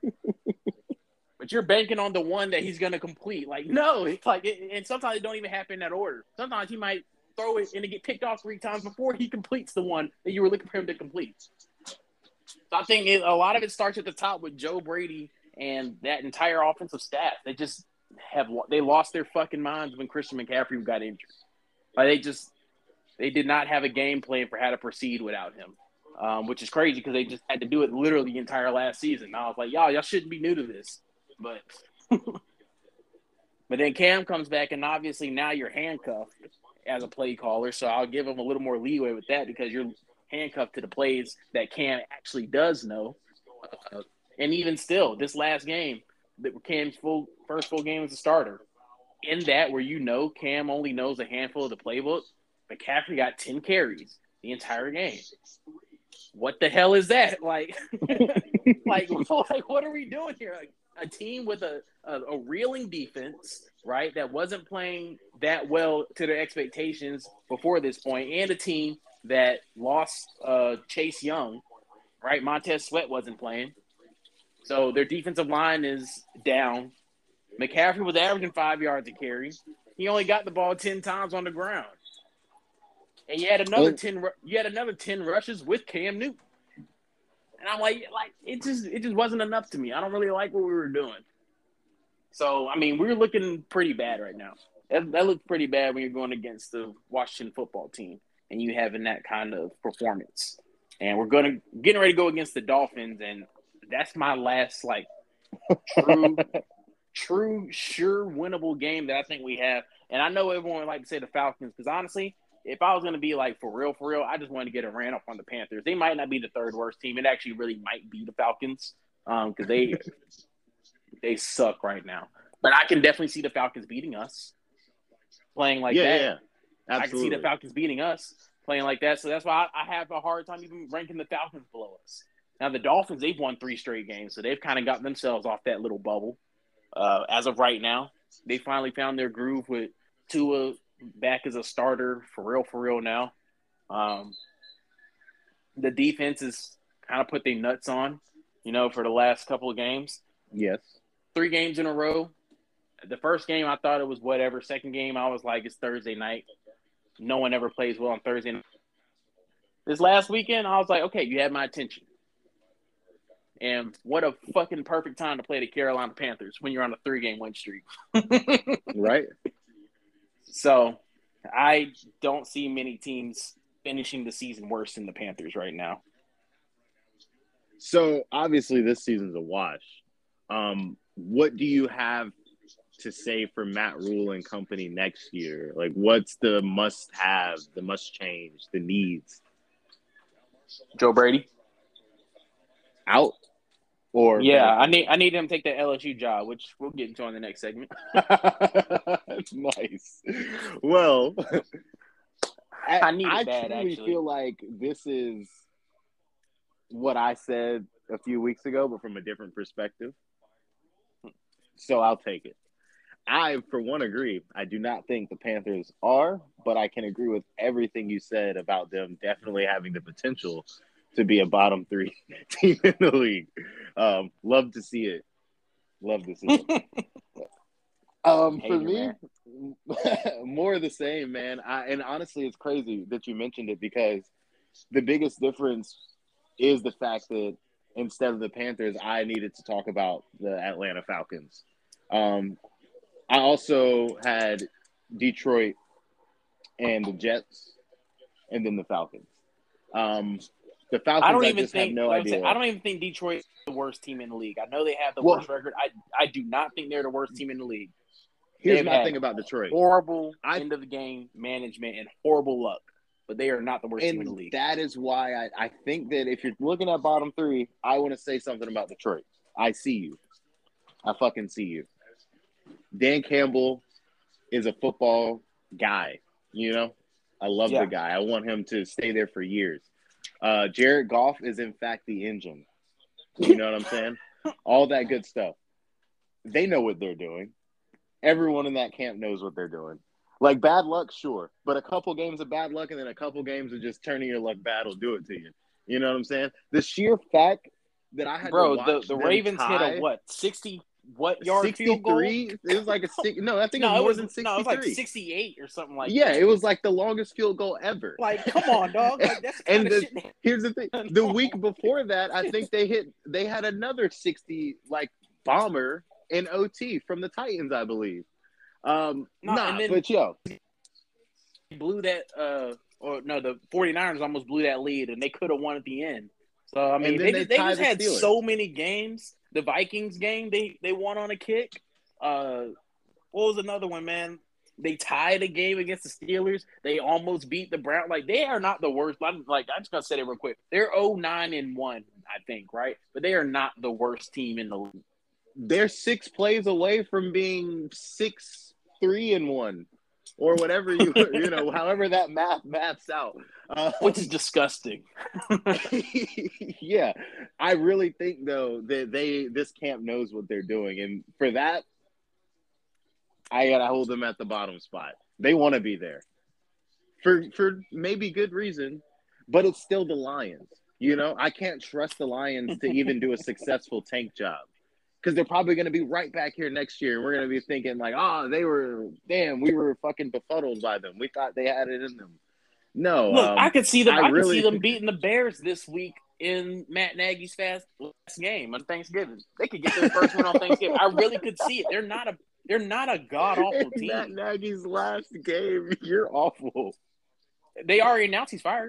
But you're banking on the one that he's gonna complete. Like, no, it's like it, and sometimes it don't even happen in that order. Sometimes he might throw it and it get picked off three times before he completes the one that you were looking for him to complete. So I think it, a lot of it starts at the top with Joe Brady and that entire offensive staff. They just have they lost their fucking minds when Christian McCaffrey got injured. Like they just they did not have a game plan for how to proceed without him, um, which is crazy because they just had to do it literally the entire last season. And I was like, y'all, y'all shouldn't be new to this, but but then Cam comes back and obviously now you're handcuffed as a play caller. So I'll give him a little more leeway with that because you're handcuffed to the plays that Cam actually does know. Uh, And even still, this last game, Cam's full first full game as a starter, in that where you know Cam only knows a handful of the playbook, McCaffrey got ten carries the entire game. What the hell is that? Like, like, like, what are we doing here? Like, a team with a, a, a reeling defense, right, that wasn't playing that well to their expectations before this point, and a team that lost uh, Chase Young, right? Montez Sweat wasn't playing. So their defensive line is down. McCaffrey was averaging five yards a carry. He only got the ball ten times on the ground. And you had another oh. ten. You had another ten rushes with Cam Newton. And I'm like, like it just it just wasn't enough to me. I don't really like what we were doing. So I mean, we're looking pretty bad right now. That, that looks pretty bad when you're going against the Washington football team and you having that kind of performance. And we're going to getting ready to go against the Dolphins and. That's my last, like, true, true, sure winnable game that I think we have. And I know everyone would like to say the Falcons because, honestly, if I was going to be, like, for real, for real, I just wanted to get a ran up on the Panthers. They might not be the third worst team. It actually really might be the Falcons because um, they they suck right now. But I can definitely see the Falcons beating us playing like yeah, that. Yeah, absolutely. I can see the Falcons beating us playing like that. So that's why I, I have a hard time even ranking the Falcons below us. Now, the Dolphins, they've won three straight games, so they've kind of got themselves off that little bubble. Uh, as of right now, they finally found their groove with Tua back as a starter for real, for real now. Um, the defense has kind of put their nuts on, you know, for the last couple of games. Yes. Three games in a row. The first game, I thought it was whatever. Second game, I was like, it's Thursday night. No one ever plays well on Thursday night. This last weekend, I was like, okay, you have my attention. And what a fucking perfect time to play the Carolina Panthers when you're on a three-game win streak. Right. So I don't see many teams finishing the season worse than the Panthers right now. So obviously this season's a wash. Um, what do you have to say for Matt Rule and company next year? Like, what's the must-have, the must-change, the needs? Joe Brady. Out? Or yeah, I need I need him to take that L S U job, which we'll get into in the next segment. Nice. Well, I, I need I it bad, truly actually. feel like this is what I said a few weeks ago, but from a different perspective. So I'll take it. I, for one, agree. I do not think the Panthers are, but I can agree with everything you said about them definitely having the potential to be a bottom three team in the league. Um, love to see it. Love to see it. Um, for Hater, me, man. more of the same, man. I, and honestly, it's crazy that you mentioned it because the biggest difference is the fact that instead of the Panthers, I needed to talk about the Atlanta Falcons. Um, I also had Detroit and the Jets, and then the Falcons. Um, the I Falcons, don't I even just have think. no Like I said, I idea. don't even think Detroit is the worst team in the league. I know they have the Well, worst record. I I do not think they're the worst team in the league. here's They've my had thing about Detroit. horrible I end of the game management and horrible luck, but they are not the worst team in the and league. that is why I, I think that if you're looking at bottom three, I want to say something about Detroit. I see you. I fucking see you. Dan Campbell is a football guy. You know, I love the Yeah. guy. I want him to stay there for years. Uh, Jared Goff is in fact the engine. You know what I'm saying? All that good stuff. They know what they're doing. Everyone in that camp knows what they're doing. Like bad luck, sure, but a couple games of bad luck and then a couple games of just turning your luck bad will do it to you. You know what I'm saying? The sheer fact that I had to Bro, the, watch the them Ravens hit a tie what sixty what yard field goal? sixty-three. It was like a six. No, I think it was No, it more was than no, it was like sixty-three. sixty-eight or something like Yeah, that. it was like the longest field goal ever. Like, come on, dog. Like that's the kind And of the, shit. They, here's the thing: the week before that, I think they hit. They had another sixty like bomber in O T from the Titans, I believe. Um, no, and nah, then but yo, blew that uh or no, the 49ers almost blew that lead and they could have won at the end. So I mean, and then they they just they tie just the had Steelers. so many games. The Vikings game, they they won on a kick. Uh what was another one, man? They tied a game against the Steelers. They almost beat the Browns. Like they are not the worst. I'm like I'm just gonna say it real quick. They're oh nine and one, I think, right? But they are not the worst team in the league. They're six plays away from being six three and one, or whatever you you know, however that math maths out. Um, Which is disgusting. yeah, I really think though that they this camp knows what they're doing, and for that, I gotta hold them at the bottom spot. They want to be there for for maybe good reason, but it's still the Lions. You know, I can't trust the Lions to even do a successful tank job because they're probably going to be right back here next year. And we're going to be thinking like, oh, they were, damn, we were fucking befuddled by them. We thought they had it in them. No, Look, I um, could see them. I I could see really, them beating the Bears this week in Matt Nagy's fast last game on Thanksgiving. They could get their first win on Thanksgiving. I really could see it. They're not a they're not a god awful in Matt team. Nagy's last game, you're awful. They already announced he's fired.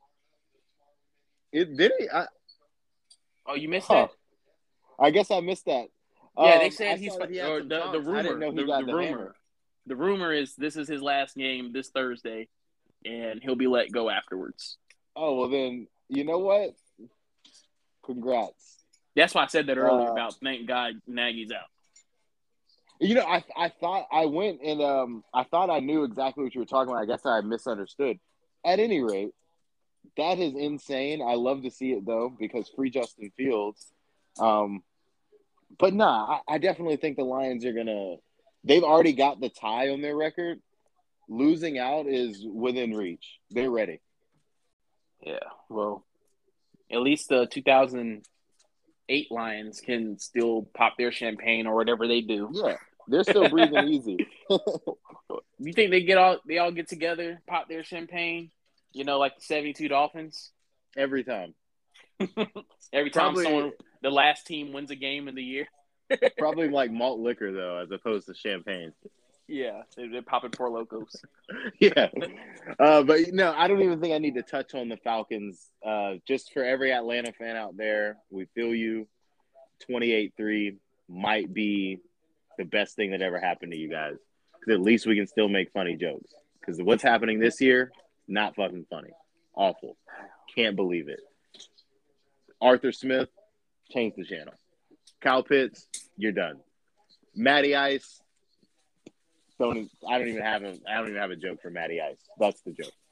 It did he? I, Oh, you missed huh. that? I guess I missed that. Yeah, they Um, said I he's saw that he had or some the, talks. the rumor. I didn't know he the, got the the rumor. hammer. The rumor is this is his last game this Thursday, and he'll be let go afterwards. Oh well, then you know what? Congrats. That's why I said that earlier Uh, about thank God Nagy's out. You know, I I thought I went and um I thought I knew exactly what you were talking about. I guess I misunderstood. At any rate, that is insane. I love to see it though because free Justin Fields. Um, but nah, I, I definitely think the Lions are gonna. They've already got the tie on their record. Losing out is within reach. They're ready. Yeah, well, at least the two thousand eight Lions can still pop their champagne or whatever they do. Yeah, they're still breathing easy. You think they get all they all get together, pop their champagne, you know, like the seventy-two Dolphins? Every time. Every time Probably, someone the last team wins a game in the year. probably like malt liquor though, as opposed to champagne. Yeah, they, they're popping Four Locos. Yeah. Uh, but no, I don't even think I need to touch on the Falcons. Uh, just for every Atlanta fan out there, we feel you. twenty-eight three might be the best thing that ever happened to you guys. Because at least we can still make funny jokes. Because what's happening this year, not fucking funny. Awful. Can't believe it. Arthur Smith, change the channel. Kyle Pitts, you're done. Matty Ice, don't. I don't even have a. I don't even have a joke for Matty Ice. That's the joke.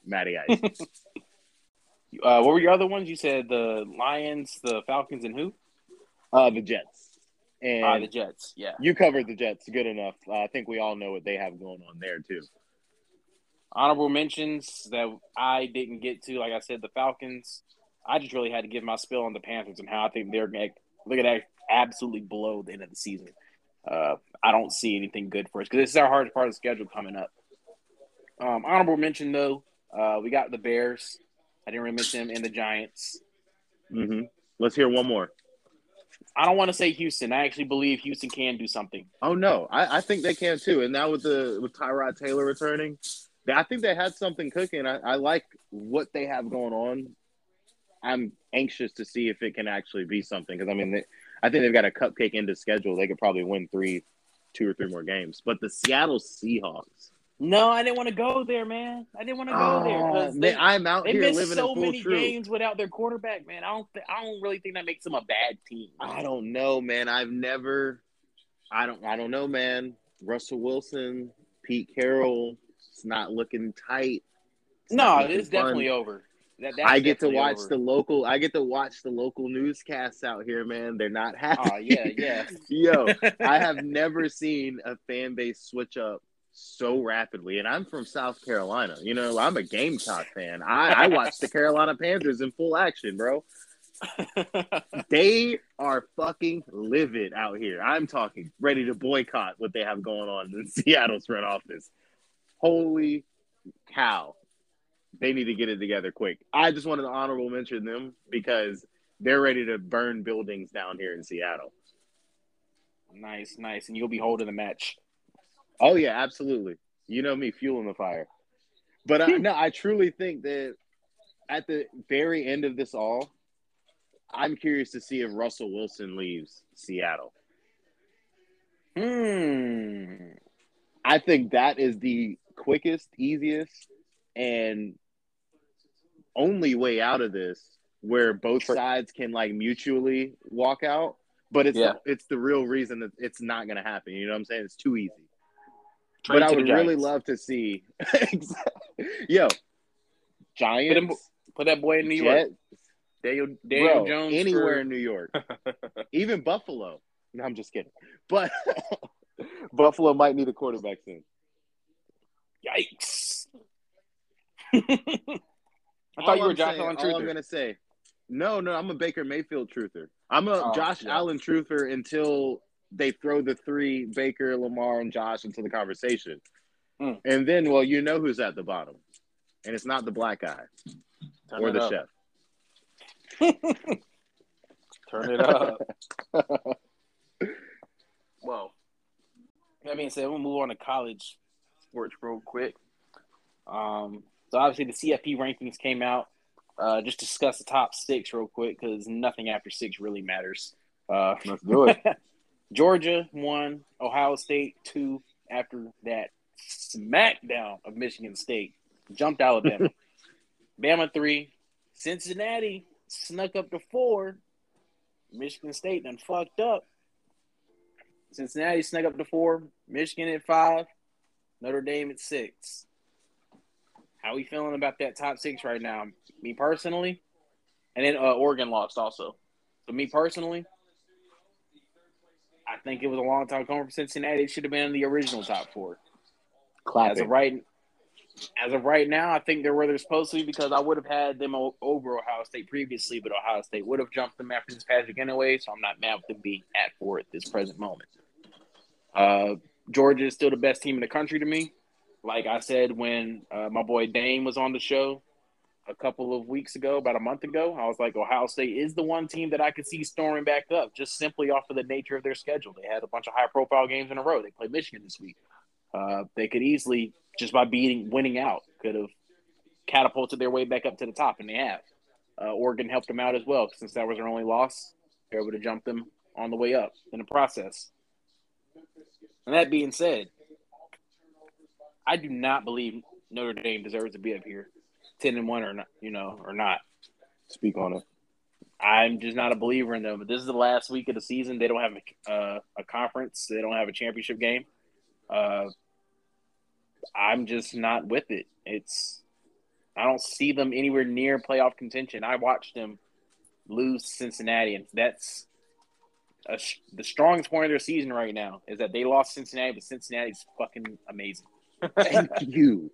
Matty Ice. Uh, what were your other ones? You said the Lions, the Falcons, and who? Uh, the Jets. And uh, the And Jets, yeah. you covered the Jets good enough. Uh, I think we all know what they have going on there, too. Honorable mentions that I didn't get to, like I said, the Falcons. I just really had to give my spill on the Panthers and how I think they're going to look at that absolutely below the end of the season. Uh, I don't see anything good for us because this is our hardest part of the schedule coming up. Um, honorable mention, though, uh, we got the Bears. I didn't really mention them, and the Giants. Mm-hmm. Let's hear one more. I don't want to say Houston. I actually believe Houston can do something. Oh, no. I, I think they can, too. And now with the with Tyrod Taylor returning, I think they had something cooking. I, I like what they have going on. I'm anxious to see if it can actually be something because, I mean, they, I think they've got a cupcake into schedule. They could probably win three, two or three more games. But the Seattle Seahawks. No, I didn't want to go there, man. I didn't want to go oh, there because man, I'm out they here missed living so in full many truth. games without their quarterback, man. I don't, th- I don't really think that makes them a bad team. I don't know, man. I've never, I don't, I don't know, man. Russell Wilson, Pete Carroll. It's not looking tight. It's no, looking it's fun. definitely over. That, I get to watch over. the local. I get to watch the local newscasts out here, man. They're not happy. Oh yeah, yeah. Yo, I have never seen a fan base switch up so rapidly, and I'm from South Carolina. You know, I'm a Gamecock fan. I, I watch the Carolina Panthers in full action, bro. They are fucking livid out here. I'm talking ready to boycott what they have going on in Seattle's front office. Holy cow. They need to get it together quick. I just wanted to honorable mention them because they're ready to burn buildings down here in Seattle. Nice, nice. And you'll be holding the match. Oh, yeah, absolutely. You know me, fueling the fire. But I, no, I truly think that at the very end of this all, I'm curious to see if Russell Wilson leaves Seattle. Hmm. I think that is the quickest, easiest, and only way out of this where both sides can like mutually walk out. But it's yeah. the, it's the real reason that it's not going to happen. You know what I'm saying? It's too easy. Trade but I would really Giants. love to see. Yo, Giants. Put, him, put that boy in New Jets, York. Daniel, Daniel bro, Jones. Anywhere for... in New York. Even Buffalo. No, I'm just kidding. But Buffalo might need a quarterback soon. Yikes. I thought all you were I'm Josh saying, Allen all truther. I'm going to say, no, no, I'm a Baker Mayfield truther. I'm a oh, Josh yeah. Allen truther until they throw the three, Baker, Lamar, and Josh into the conversation. Mm. And then, well, you know who's at the bottom. And it's not the black guy Turn or the up. chef. Turn it up. Well, that being said, we'll move on to college sports real quick. Um, so obviously the C F P rankings came out. Uh, just discuss the top six real quick because nothing after six really matters. Uh, Let's do it. Georgia one, Ohio State two. After that smackdown of Michigan State, jumped Alabama. Bama three, Cincinnati snuck up to four. Michigan State done fucked up. Cincinnati snuck up to four. Michigan at five. Notre Dame at six. How we feeling about that top six right now? Me personally, and then uh, Oregon lost also. So me personally, I think it was a long time coming for Cincinnati. It should have been in the original top four. Clapping. As of right, as of right now, I think they're where they're supposed to be because I would have had them over Ohio State previously, but Ohio State would have jumped them after this past week anyway. So I'm not mad with them being at four at this present moment. Uh, Georgia is still the best team in the country to me. Like I said, when uh, my boy Dame was on the show a couple of weeks ago, about a month ago, I was like, Ohio State is the one team that I could see storming back up just simply off of the nature of their schedule. They had a bunch of high-profile games in a row. They played Michigan this week. Uh, they could easily, just by beating, winning out, could have catapulted their way back up to the top, and they have. Uh, Oregon helped them out as well. Since that was their only loss, they were able to jump them on the way up in the process. And that being said, I do not believe Notre Dame deserves to be up here, ten and one or not, you know, or not. Speak on it. I'm just not a believer in them. But this is the last week of the season. They don't have a, uh, a conference. They don't have a championship game. Uh, I'm just not with it. It's I don't see them anywhere near playoff contention. I watched them lose Cincinnati, and that's a, the strongest point of their season right now is that they lost Cincinnati, but Cincinnati's fucking amazing. Thank you.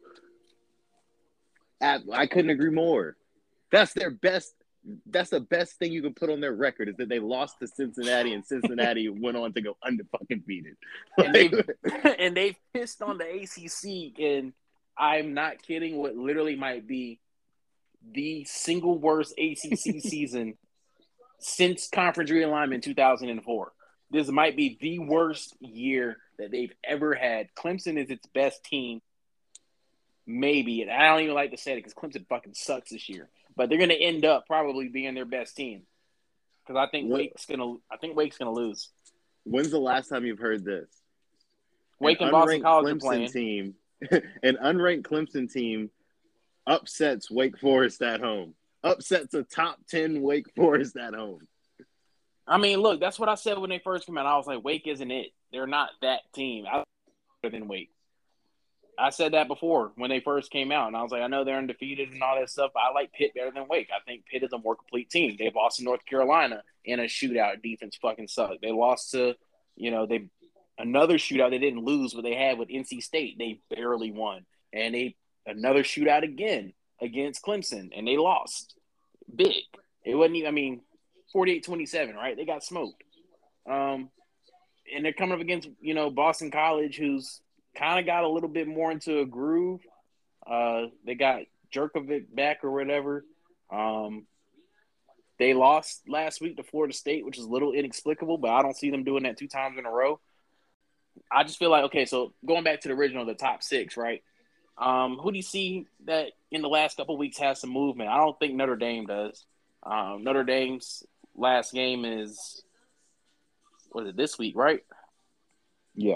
I, I couldn't agree more. That's their best. That's the best thing you can put on their record is that they lost to Cincinnati, and Cincinnati went on to go undefeated. And they and they pissed on the A C C, and I'm not kidding. What literally might be the single worst A C C season since conference realignment in two thousand four. This might be the worst year that they've ever had. Clemson is its best team, maybe. And I don't even like to say it because Clemson fucking sucks this year. But they're going to end up probably being their best team because I think what? Wake's going to. I think Wake's going to lose. When's the last time you've heard this? Wake and Boston College Clemson are playing. Team, an unranked Clemson team upsets Wake Forest at home. Upsets a top ten Wake Forest at home. I mean, look, that's what I said when they first came out. I was like, Wake isn't it. They're not that team. I better than Wake. I said that before when they first came out, and I was like, I know they're undefeated and all that stuff, but I like Pitt better than Wake. I think Pitt is a more complete team. They lost to North Carolina in a shootout. Defense fucking sucked. They lost to, you know, they another shootout they didn't lose, but they had with N C State. They barely won. And they another shootout again against Clemson, and they lost big. It wasn't even, I mean, forty-eight twenty-seven, right? They got smoked. Um, and they're coming up against, you know, Boston College, who's kind of got a little bit more into a groove. Uh, they got Jerkovic back or whatever. Um, they lost last week to Florida State, which is a little inexplicable, but I don't see them doing that two times in a row. I just feel like, okay, so going back to the original, the top six, right? Um, who do you see that in the last couple of weeks has some movement? I don't think Notre Dame does. Um, Notre Dame's last game is, was it this week, right? Yeah.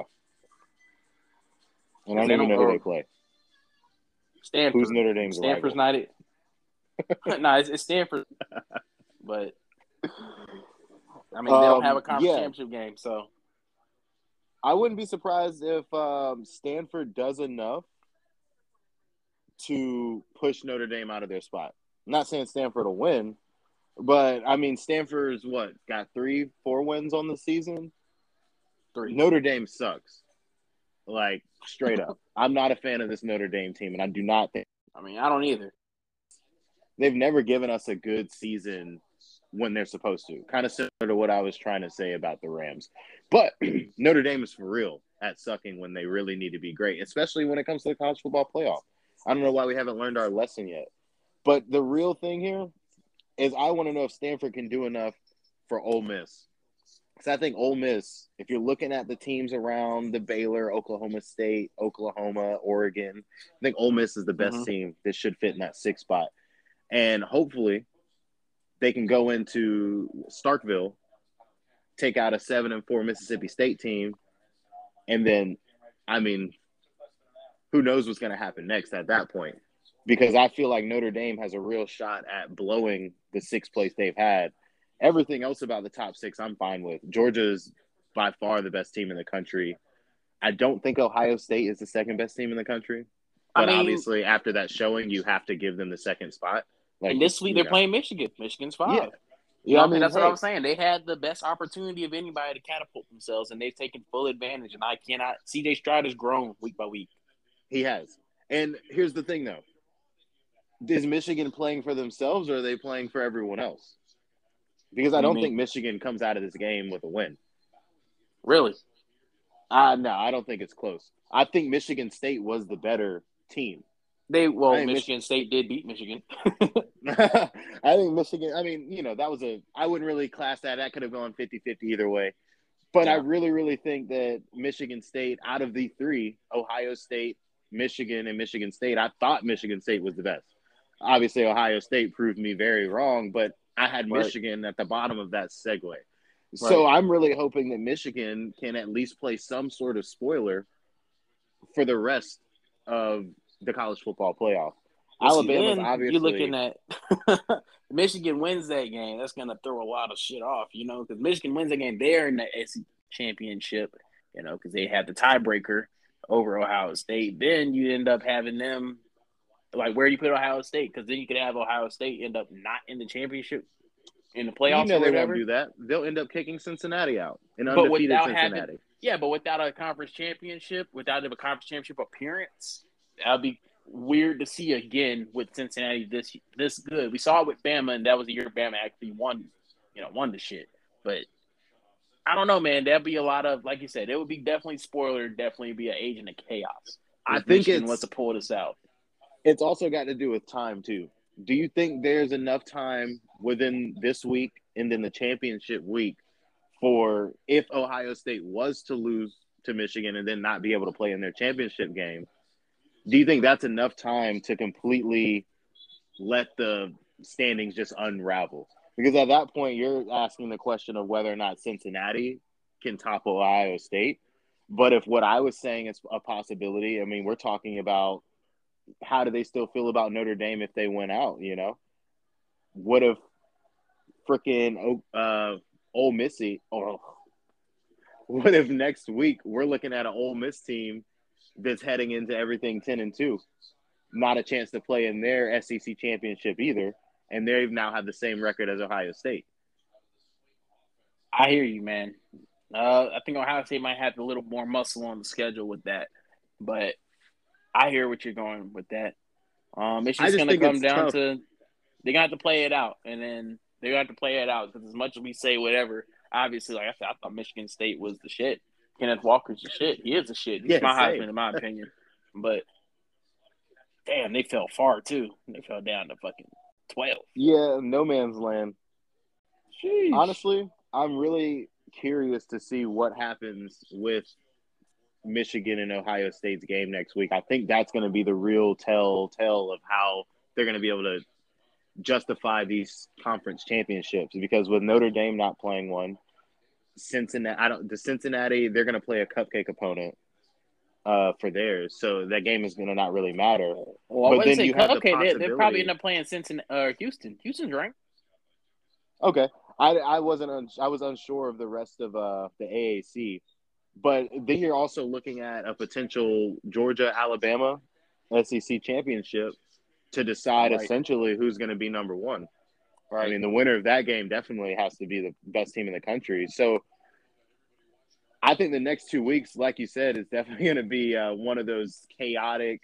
And I don't even know who they play. Stanford. Who's Notre Dame's Stanford's rival? not it. no, it's, it's Stanford. But, I mean, they don't Um, have a conference yeah. championship game, so. I wouldn't be surprised if um, Stanford does enough to push Notre Dame out of their spot. I'm not saying Stanford will win, but, I mean, Stanford's what? Got three, four wins on the season? Three. Notre Dame sucks. Like, straight up. I'm not a fan of this Notre Dame team, and I do not think – I mean, I don't either. They've never given us a good season when they're supposed to. Kind of similar to what I was trying to say about the Rams. But Notre Dame is for real at sucking when they really need to be great, especially when it comes to the college football playoff. I don't know why we haven't learned our lesson yet. But the real thing here is I want to know if Stanford can do enough for Ole Miss. Because I think Ole Miss, if you're looking at the teams around the Baylor, Oklahoma State, Oklahoma, Oregon, I think Ole Miss is the best Mm-hmm. team that should fit in that sixth spot. And hopefully they can go into Starkville, take out a seven and four Mississippi State team, and then, I mean, who knows what's going to happen next at that point? Because I feel like Notre Dame has a real shot at blowing the sixth place they've had. Everything else about the top six, I'm fine with. Georgia's by far the best team in the country. I don't think Ohio State is the second best team in the country. But I mean, obviously, after that showing, you have to give them the second spot. Like, and this week they're know. playing Michigan. Michigan's five. Yeah. You know, Yeah, I mean, that's hey, what I was saying. They had the best opportunity of anybody to catapult themselves, and they've taken full advantage. And I cannot – C J Stroud has grown week by week. He has. And here's the thing, though. Is Michigan playing for themselves, or are they playing for everyone else? Because I don't think Michigan comes out of this game with a win. Really? Uh, no, I don't think it's close. I think Michigan State was the better team. They Well, I Michigan Mich- State did beat Michigan. I think Michigan – I mean, you know, that was a – I wouldn't really class that. That could have gone fifty-fifty either way. But Yeah. I really, really think that Michigan State, out of the three, Ohio State, Michigan, and Michigan State, I thought Michigan State was the best. Obviously, Ohio State proved me very wrong, but I had Right. Michigan at the bottom of that segue. Right. So I'm really hoping that Michigan can at least play some sort of spoiler for the rest of the college football playoff. Well, Alabama's see, obviously – you're looking at Michigan wins that game. That's going to throw a lot of shit off, you know, because Michigan wins that game. They're in the S E C championship, you know, because they had the tiebreaker over Ohio State. Then you end up having them Like, where do you put Ohio State? Because then you could have Ohio State end up not in the championship, in the You playoffs know or they won't whatever. do that. They'll end up kicking Cincinnati out, an But undefeated without having, Cincinnati. yeah, but without a conference championship, without a conference championship appearance, that'd be weird to see again with Cincinnati this this good. We saw it with Bama, and that was the year Bama actually won, you know, won the shit. But I don't know, man. That'd be a lot of, like you said, it would be definitely spoiler, definitely be an agent of chaos. I If think Michigan was it's to pull this out. it's also got to do with time too. Do you think there's enough time within this week and then the championship week for if Ohio State was to lose to Michigan and then not be able to play in their championship game? Do you think that's enough time to completely let the standings just unravel? Because at that point, you're asking the question of whether or not Cincinnati can topple Ohio State. But if what I was saying is a possibility, I mean, we're talking about how do they still feel about Notre Dame if they went out, you know? What if freaking uh, Ole Missy, or what if next week we're looking at an Ole Miss team that's heading into everything ten and two, not a chance to play in their S E C championship either, and they now have the same record as Ohio State? I hear you, man. Uh, I think Ohio State might have a little more muscle on the schedule with that, but I hear what you're going with that. Um, it's I just just going to think come it's down tough. to they're going to have to play it out, and then they're going to have to play it out because as much as we say whatever, obviously, like I said, I thought Michigan State was the shit. Kenneth Walker's the shit. He is the shit. He's Yeah, my same. Heisman, in my opinion. But damn, they fell far too. They fell down to fucking twelve. Yeah, no man's land. Sheesh. Honestly, I'm really curious to see what happens with Michigan and Ohio State's game next week. I think that's going to be the real telltale of how they're going to be able to justify these conference championships. Because with Notre Dame not playing one, Cincinnati, I don't, the Cincinnati, they're going to play a cupcake opponent uh, for theirs, so that game is going to not really matter. Well, I But wouldn't then say you have the okay. They they probably possibility. end up playing Cincinnati or uh, Houston. Houston's ranked. Okay, I I wasn't un, I was unsure of the rest of uh, the A A C. But then you're also looking at a potential Georgia Alabama S E C championship to decide Right. essentially who's going to be number one. I Right. mean, the winner of that game definitely has to be the best team in the country. So I think the next two weeks, like you said, is definitely going to be uh, one of those chaotic,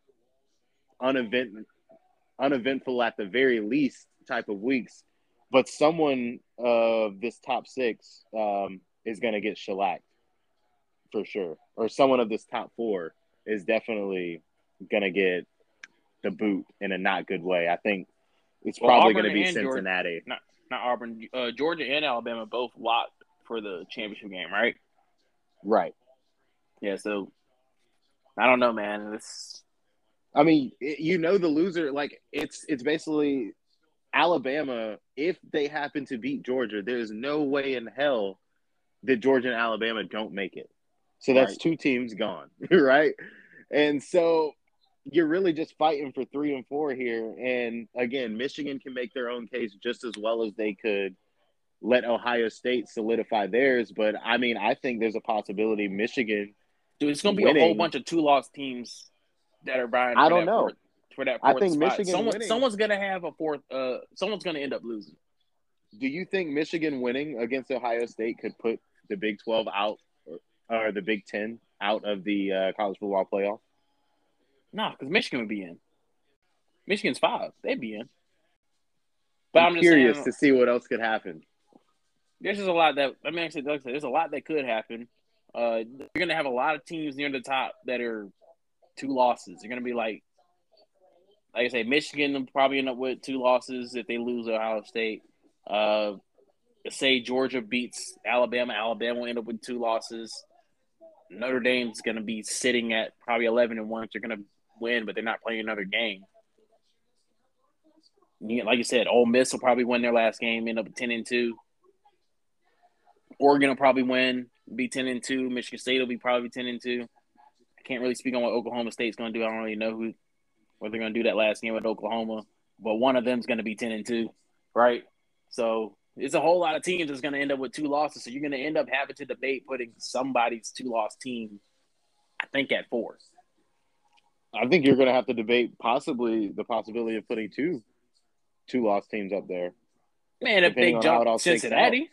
unevent- uneventful at the very least type of weeks. But someone of this top six um, is going to get shellacked. For sure, or someone of this top four is definitely gonna get the boot in a not good way. I think it's Well, probably Auburn gonna be and Georgia, Cincinnati. not not Auburn, uh, Georgia and Alabama both locked for the championship game, right? Right. Yeah. So I don't know, man. It's I mean, it, you know, the loser, like it's it's basically Alabama. If they happen to beat Georgia, there's no way in hell that Georgia and Alabama don't make it. So that's right. two teams gone, right? And so you're really just fighting for three and four here. And again, Michigan can make their own case just as well as they could let Ohio State solidify theirs. But I mean, I think there's a possibility Michigan Dude, it's gonna be a whole winning. bunch of two loss teams that are vying I for don't that know. fourth for that I fourth think spot. Michigan Someone winning. someone's gonna have a fourth. Uh, someone's gonna end up losing. Do you think Michigan winning against Ohio State could put the Big twelve out or, or the Big ten out of the uh, college football playoff? No, because Michigan would be in. Michigan's five. They'd be in. But I'm I'm just curious saying, to see what else could happen. there's just a lot that I mean, actually, like I said, there's a lot that could happen. Uh, you're gonna have a lot of teams near the top that are two losses. You're gonna be like, like I say, Michigan will probably end up with two losses if they lose Ohio State. Uh, say Georgia beats Alabama, Alabama will end up with two losses. Notre Dame's gonna be sitting at probably eleven and one. They're gonna win, but they're not playing another game. Like you said, Ole Miss will probably win their last game, end up ten and two. Oregon will probably win, be ten and two. Michigan State will be probably ten and two. I can't really speak on what Oklahoma State's going to do. I don't really know who what they're going to do that last game with Oklahoma, but one of them's going to be ten and two, right? So it's a whole lot of teams that's going to end up with two losses. So you're going to end up having to debate putting somebody's two loss team, I think, at four. I think you're going to have to debate possibly the possibility of putting two two loss teams up there. Man, if they depending on how it jump all shakes out. Cincinnati,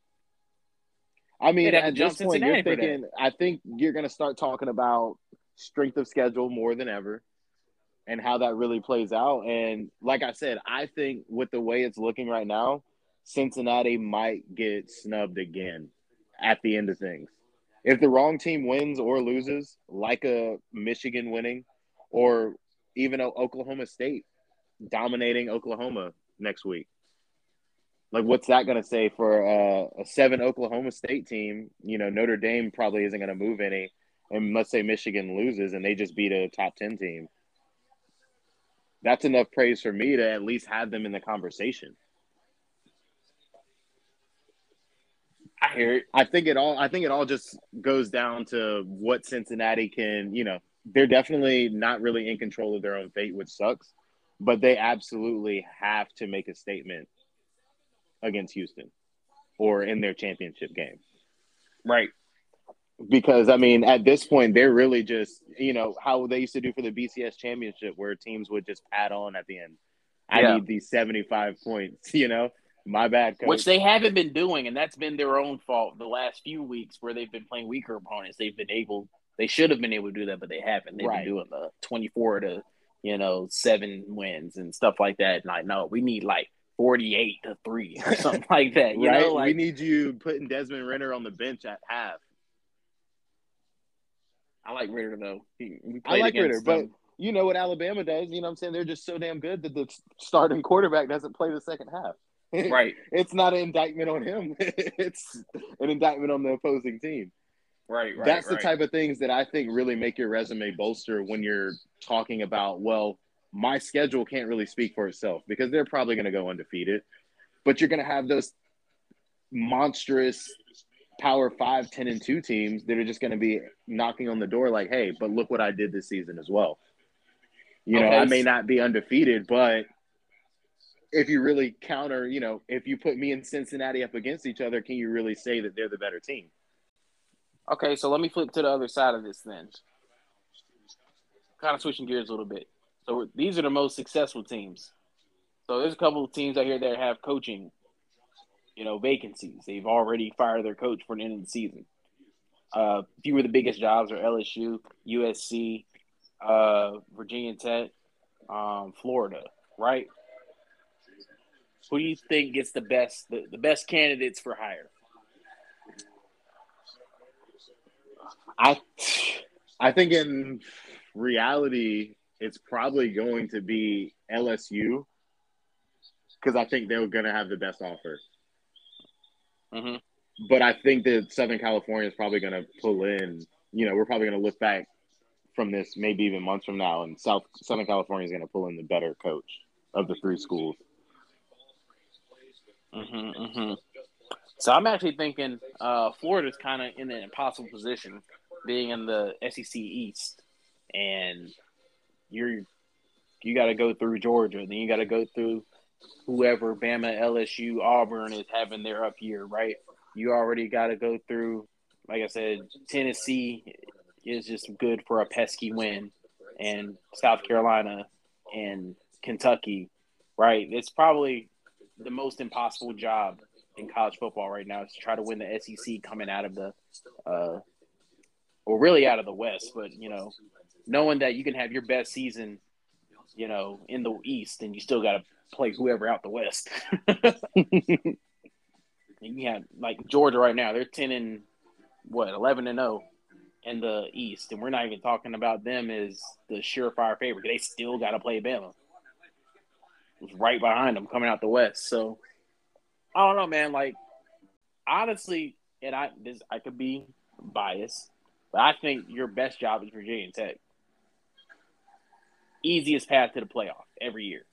I mean, they'd have to at jump this point, you're Cincinnati for that. thinking. I think you're going to start talking about strength of schedule more than ever, and how that really plays out. And like I said, I think with the way it's looking right now, Cincinnati might get snubbed again at the end of things. If the wrong team wins or loses, like a Michigan winning, or even a Oklahoma State dominating Oklahoma next week, like what's that going to say for uh, a seven Oklahoma State team? You know, Notre Dame probably isn't going to move any, and let's say Michigan loses and they just beat a top ten team. That's enough praise for me to at least have them in the conversation. I hear it. I think it all. I think it all just goes down to what Cincinnati can. You know, they're definitely not really in control of their own fate, which sucks. But they absolutely have to make a statement against Houston, or in their championship game, right? Because I mean, at this point, they're really just you know how they used to do for the B C S championship, where teams would just pad on at the end. I Yeah. need these seventy-five points. You know. My bad, coach. Which they haven't been doing, and that's been their own fault the last few weeks where they've been playing weaker opponents. They've been able – they should have been able to do that, but they haven't. They've right. been doing the twenty-four to, you know, seven wins and stuff like that. And like, no, we need like forty-eight to three or something like that. You right? know, like, we need you putting Desmond Ridder on the bench at half. I like Ridder, though. He, we I like Ridder, them. but you know what Alabama does? You know what I'm saying? They're just so damn good that the starting quarterback doesn't play the second half. Right. It's not an indictment on him. It's an indictment on the opposing team. Right, right. That's right. the type of things that I think really make your resume bolster when you're talking about, well, my schedule can't really speak for itself because they're probably going to go undefeated. But you're going to have those monstrous power five, ten, and two teams that are just going to be knocking on the door like, hey, but look what I did this season as well. You know, okay. I may not be undefeated, but if you really counter, you know, if you put me and Cincinnati up against each other, can you really say that they're the better team? Okay, so let me flip to the other side of this then. Kind of switching gears a little bit. So these are the most successful teams. So there's a couple of teams out here that have coaching, you know, vacancies. They've already fired their coach for the end of the season. Uh, a few of the biggest jobs are L S U, U S C, uh, Virginia Tech, um, Florida, right? Who do you think gets the best the, the best candidates for hire? I I think in reality, it's probably going to be L S U because I think they're going to have the best offer. Mm-hmm. But I think that Southern California is probably going to pull in. You know, we're probably going to look back from this maybe even months from now, and South Southern California is going to pull in the better coach of the three schools. Mm-hmm, mm-hmm. So I'm actually thinking uh, Florida's kind of in an impossible position, being in the S E C East, and you're you got to go through Georgia, then you got to go through whoever Bama, L S U, Auburn is having their up year, right? You already got to go through, like I said, Tennessee is just good for a pesky win, and South Carolina and Kentucky, right? It's probably the most impossible job in college football right now is to try to win the S E C coming out of the, uh, or really out of the West, but, you know, knowing that you can have your best season, you know, in the East and you still got to play whoever out the West. You have, like, Georgia right now, they're ten and, what, eleven and oh in the East, and we're not even talking about them as the surefire favorite. They still got to play Bama. It's right behind them coming out the West, so I don't know, man. Like, honestly, and I this I could be biased, but I think your best job is Virginia Tech. Easiest path to the playoff every year.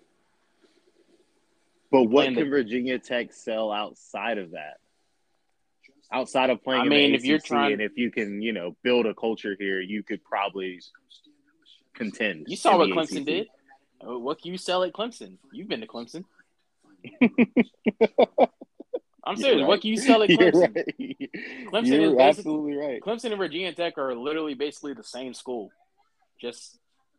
But what Playing can the- Virginia Tech sell outside of that? Outside of playing I in mean, the if you're A C C, trying- and if you can, you know, build a culture here, you could probably contend. You saw in what the Clemson A C C. did. Uh, What can you sell at Clemson? You've been to Clemson. I'm serious. You're What right. can you sell at You're Clemson? right. Clemson You're is basically absolutely right. Clemson and Virginia Tech are literally basically the same school. Just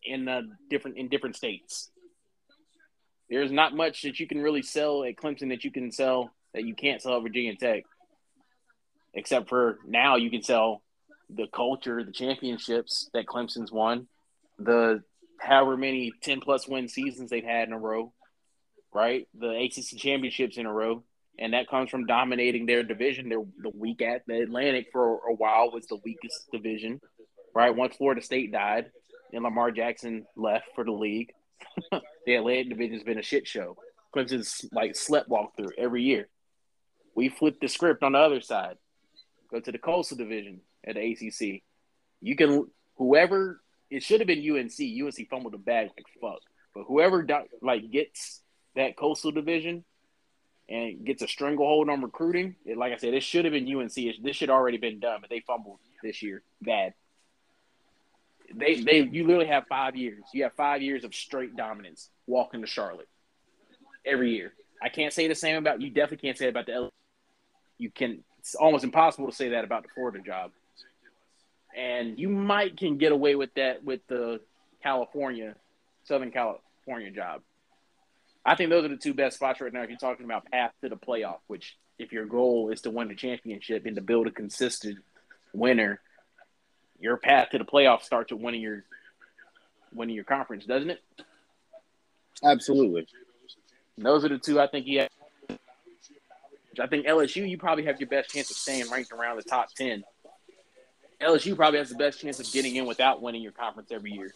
in uh, different in different states. There's not much that you can really sell at Clemson that you can sell that you can't sell at Virginia Tech, except for now you can sell the culture, the championships that Clemson's won, the however many ten plus win seasons they've had in a row, right? The A C C championships in a row. And that comes from dominating their division. They're the weak at the Atlantic for a while was the weakest division, right? Once Florida State died and Lamar Jackson left for the league, the Atlantic division's been a shit show. Clemson's like slept walk through every year. We flipped the script on the other side. Go to the Coastal Division at the A C C. You can whoever it should have been U N C. U N C fumbled the bag like fuck, but whoever like gets that Coastal Division and gets a stranglehold on recruiting, it, like I said, it should have been U N C. This should already been done, but they fumbled this year bad. They they you literally have five years. You have five years of straight dominance walking to Charlotte every year. I can't say the same about you. Definitely can't say it about the L. You can. It's almost impossible to say that about the Florida job. And you might can get away with that with the California, Southern California job. I think those are the two best spots right now if you're talking about path to the playoff, which if your goal is to win the championship and to build a consistent winner, your path to the playoff starts with winning your winning your conference, doesn't it? Absolutely. Those are the two I think you have. I think L S U, you probably have your best chance of staying ranked around the top ten. L S U probably has the best chance of getting in without winning your conference every year.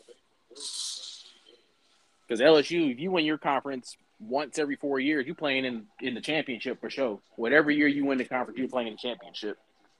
Because L S U, if you win your conference once every four years, you're playing in, in the championship for sure. Whatever year you win the conference, you're playing in the championship.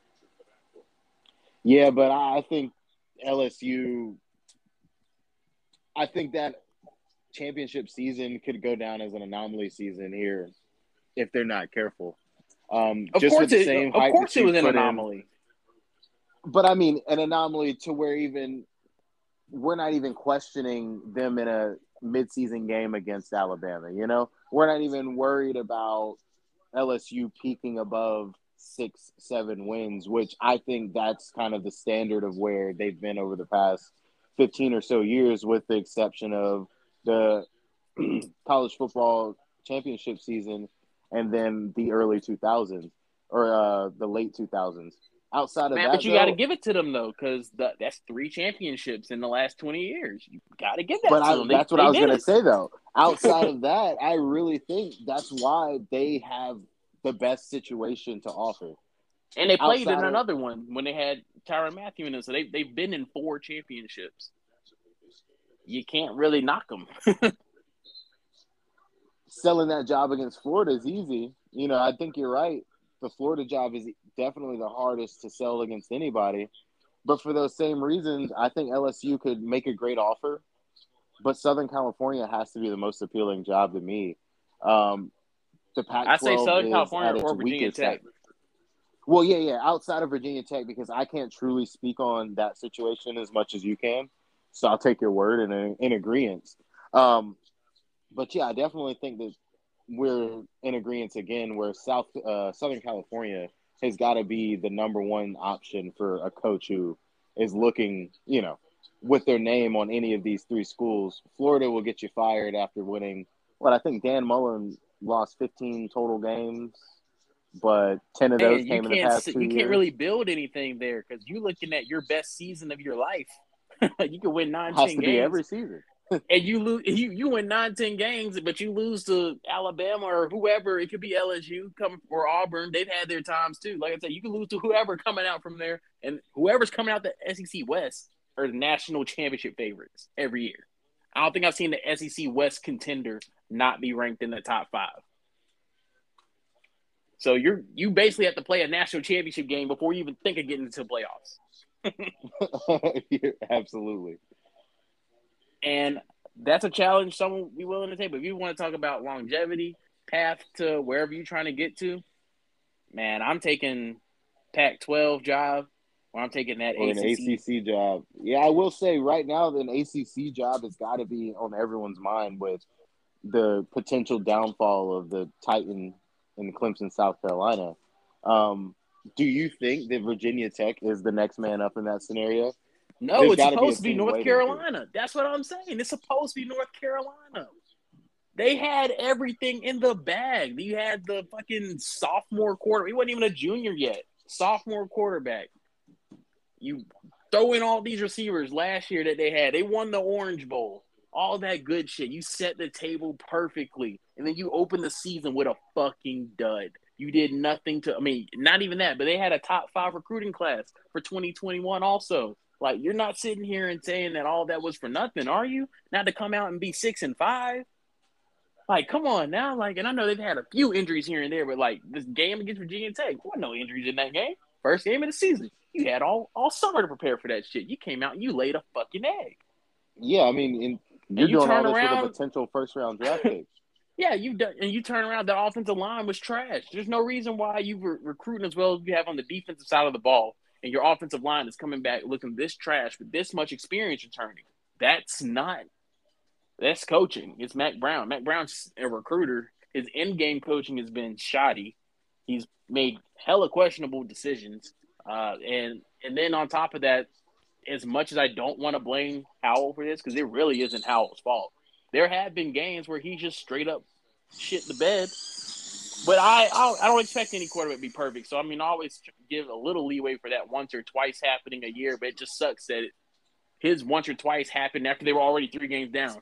Yeah, but I think L S U – I think that championship season could go down as an anomaly season here if they're not careful. Um, of just course, with the it, same of hype course that it was you an put in. anomaly. But, I mean, an anomaly to where even we're not even questioning them in a midseason game against Alabama, you know? We're not even worried about L S U peaking above six, seven wins, which I think that's kind of the standard of where they've been over the past fifteen or so years, with the exception of the college football championship season and then the early two thousands or uh, the late two thousands. Outside of Man, that, but you got to give it to them, though, because that's three championships in the last twenty years. You got to give that but to I, them. that's they, what they I was going to it. say, though. Outside of that, I really think that's why they have the best situation to offer. And they played Outside in of, another one when they had Tyrann Mathieu in them. So they, they've been in four championships. You can't really knock them. Selling that job against Florida is easy. You know, I think you're right. The Florida job is definitely the hardest to sell against anybody. But for those same reasons, I think L S U could make a great offer. But Southern California has to be the most appealing job to me. Um, the Pac twelve I say Southern is California at its or Virginia weakest. Tech. At, well, yeah, yeah, outside of Virginia Tech, because I can't truly speak on that situation as much as you can. So I'll take your word in, in agreement. Um, but, yeah, I definitely think that we're in agreement again where South uh, Southern California has got to be the number one option for a coach who is looking, you know, with their name on any of these three schools. Florida will get you fired after winning. What I think Dan Mullen lost fifteen total games, but ten of those Man, came you in the can't past two you years. can't really build anything there because you're looking at your best season of your life. You can win nine, Has ten to games be every season. and you lose. You you win nine, ten games, but you lose to Alabama or whoever. It could be L S U coming or Auburn. They've had their times too. Like I said, you can lose to whoever coming out from there, and whoever's coming out the S E C West are the national championship favorites every year. I don't think I've seen the S E C West contender not be ranked in the top five. So you're you basically have to play a national championship game before you even think of getting into the playoffs. Absolutely. And that's a challenge someone will be willing to take. But if you want to talk about longevity, path to wherever you're trying to get to, man, I'm taking Pac twelve job or I'm taking that or A C C. an A C C job. Yeah, I will say right now an A C C job has got to be on everyone's mind with the potential downfall of the Titan in Clemson, South Carolina. Um, do you think that Virginia Tech is the next man up in that scenario? No, There's it's got to be a supposed to be team North waiting too. Carolina. That's what I'm saying. It's supposed to be North Carolina. They had everything in the bag. You had the fucking sophomore quarter. He wasn't even a junior yet. Sophomore quarterback. You throw in all these receivers last year that they had. They won the Orange Bowl. All that good shit. You set the table perfectly. And then you open the season with a fucking dud. You did nothing to – I mean, not even that, but they had a top five recruiting class for twenty twenty-one also. Like, you're not sitting here and saying that all that was for nothing, are you? Not to come out and be six and five. Like, come on now. Like, and I know they've had a few injuries here and there, but, like, this game against Virginia Tech, there were no injuries in that game. First game of the season. You had all, all summer to prepare for that shit. You came out and you laid a fucking egg. Yeah, I mean, in, you're you doing all this around, with a potential first-round draft pick. Yeah, you and you turn around, the offensive line was trash. There's no reason why you were recruiting as well as you have on the defensive side of the ball, and your offensive line is coming back looking this trash with this much experience returning. That's not – that's coaching. It's Mack Brown. Mack Brown's a recruiter. His in-game coaching has been shoddy. He's made hella questionable decisions. Uh, and and then on top of that, as much as I don't want to blame Howell for this, because it really isn't Howell's fault, there have been games where he just straight up shit the bed. But I, I I don't expect any quarterback to be perfect. So, I mean, I always give a little leeway for that once or twice happening a year. But it just sucks that it, his once or twice happened after they were already three games down.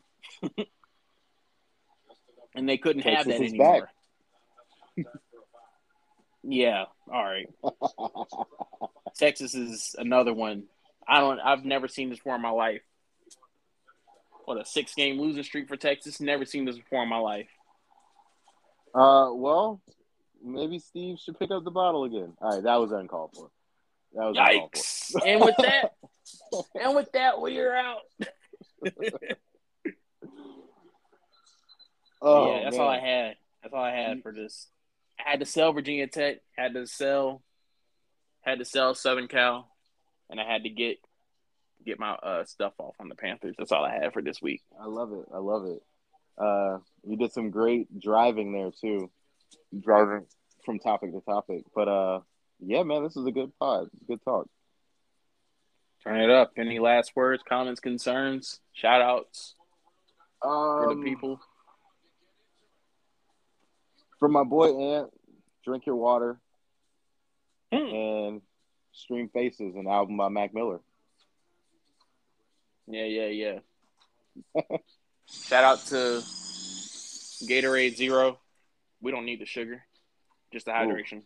And they couldn't Texas have that is anymore. Back. Yeah, all right. Texas is another one. I don't. I've never seen this before in my life. What, a six-game losing streak for Texas? Never seen this before in my life. Uh, well, maybe Steve should pick up the bottle again. All right, that was uncalled for. That was Yikes! uncalled for. And with that, and with that, we are out. Oh, yeah, that's man. all I had. That's all I had for this. I had to sell Virginia Tech. Had to sell. Had to sell Southern Cal, and I had to get get my uh, stuff off on the Panthers. That's all I had for this week. I love it. I love it. Uh, you did some great driving there too, driving from topic to topic. But uh, yeah, man, this is a good pod. Good talk. Turn it up. Any last words, comments, concerns, shout outs um, for the people? From my boy Ant, drink your water Hmm. and stream Faces, an album by Mac Miller. Yeah, yeah, yeah. Shout out to Gatorade Zero. We don't need the sugar, just the hydration.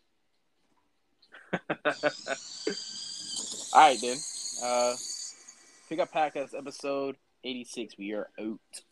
All right, then. Uh, pick up podcast episode eighty-six. We are out.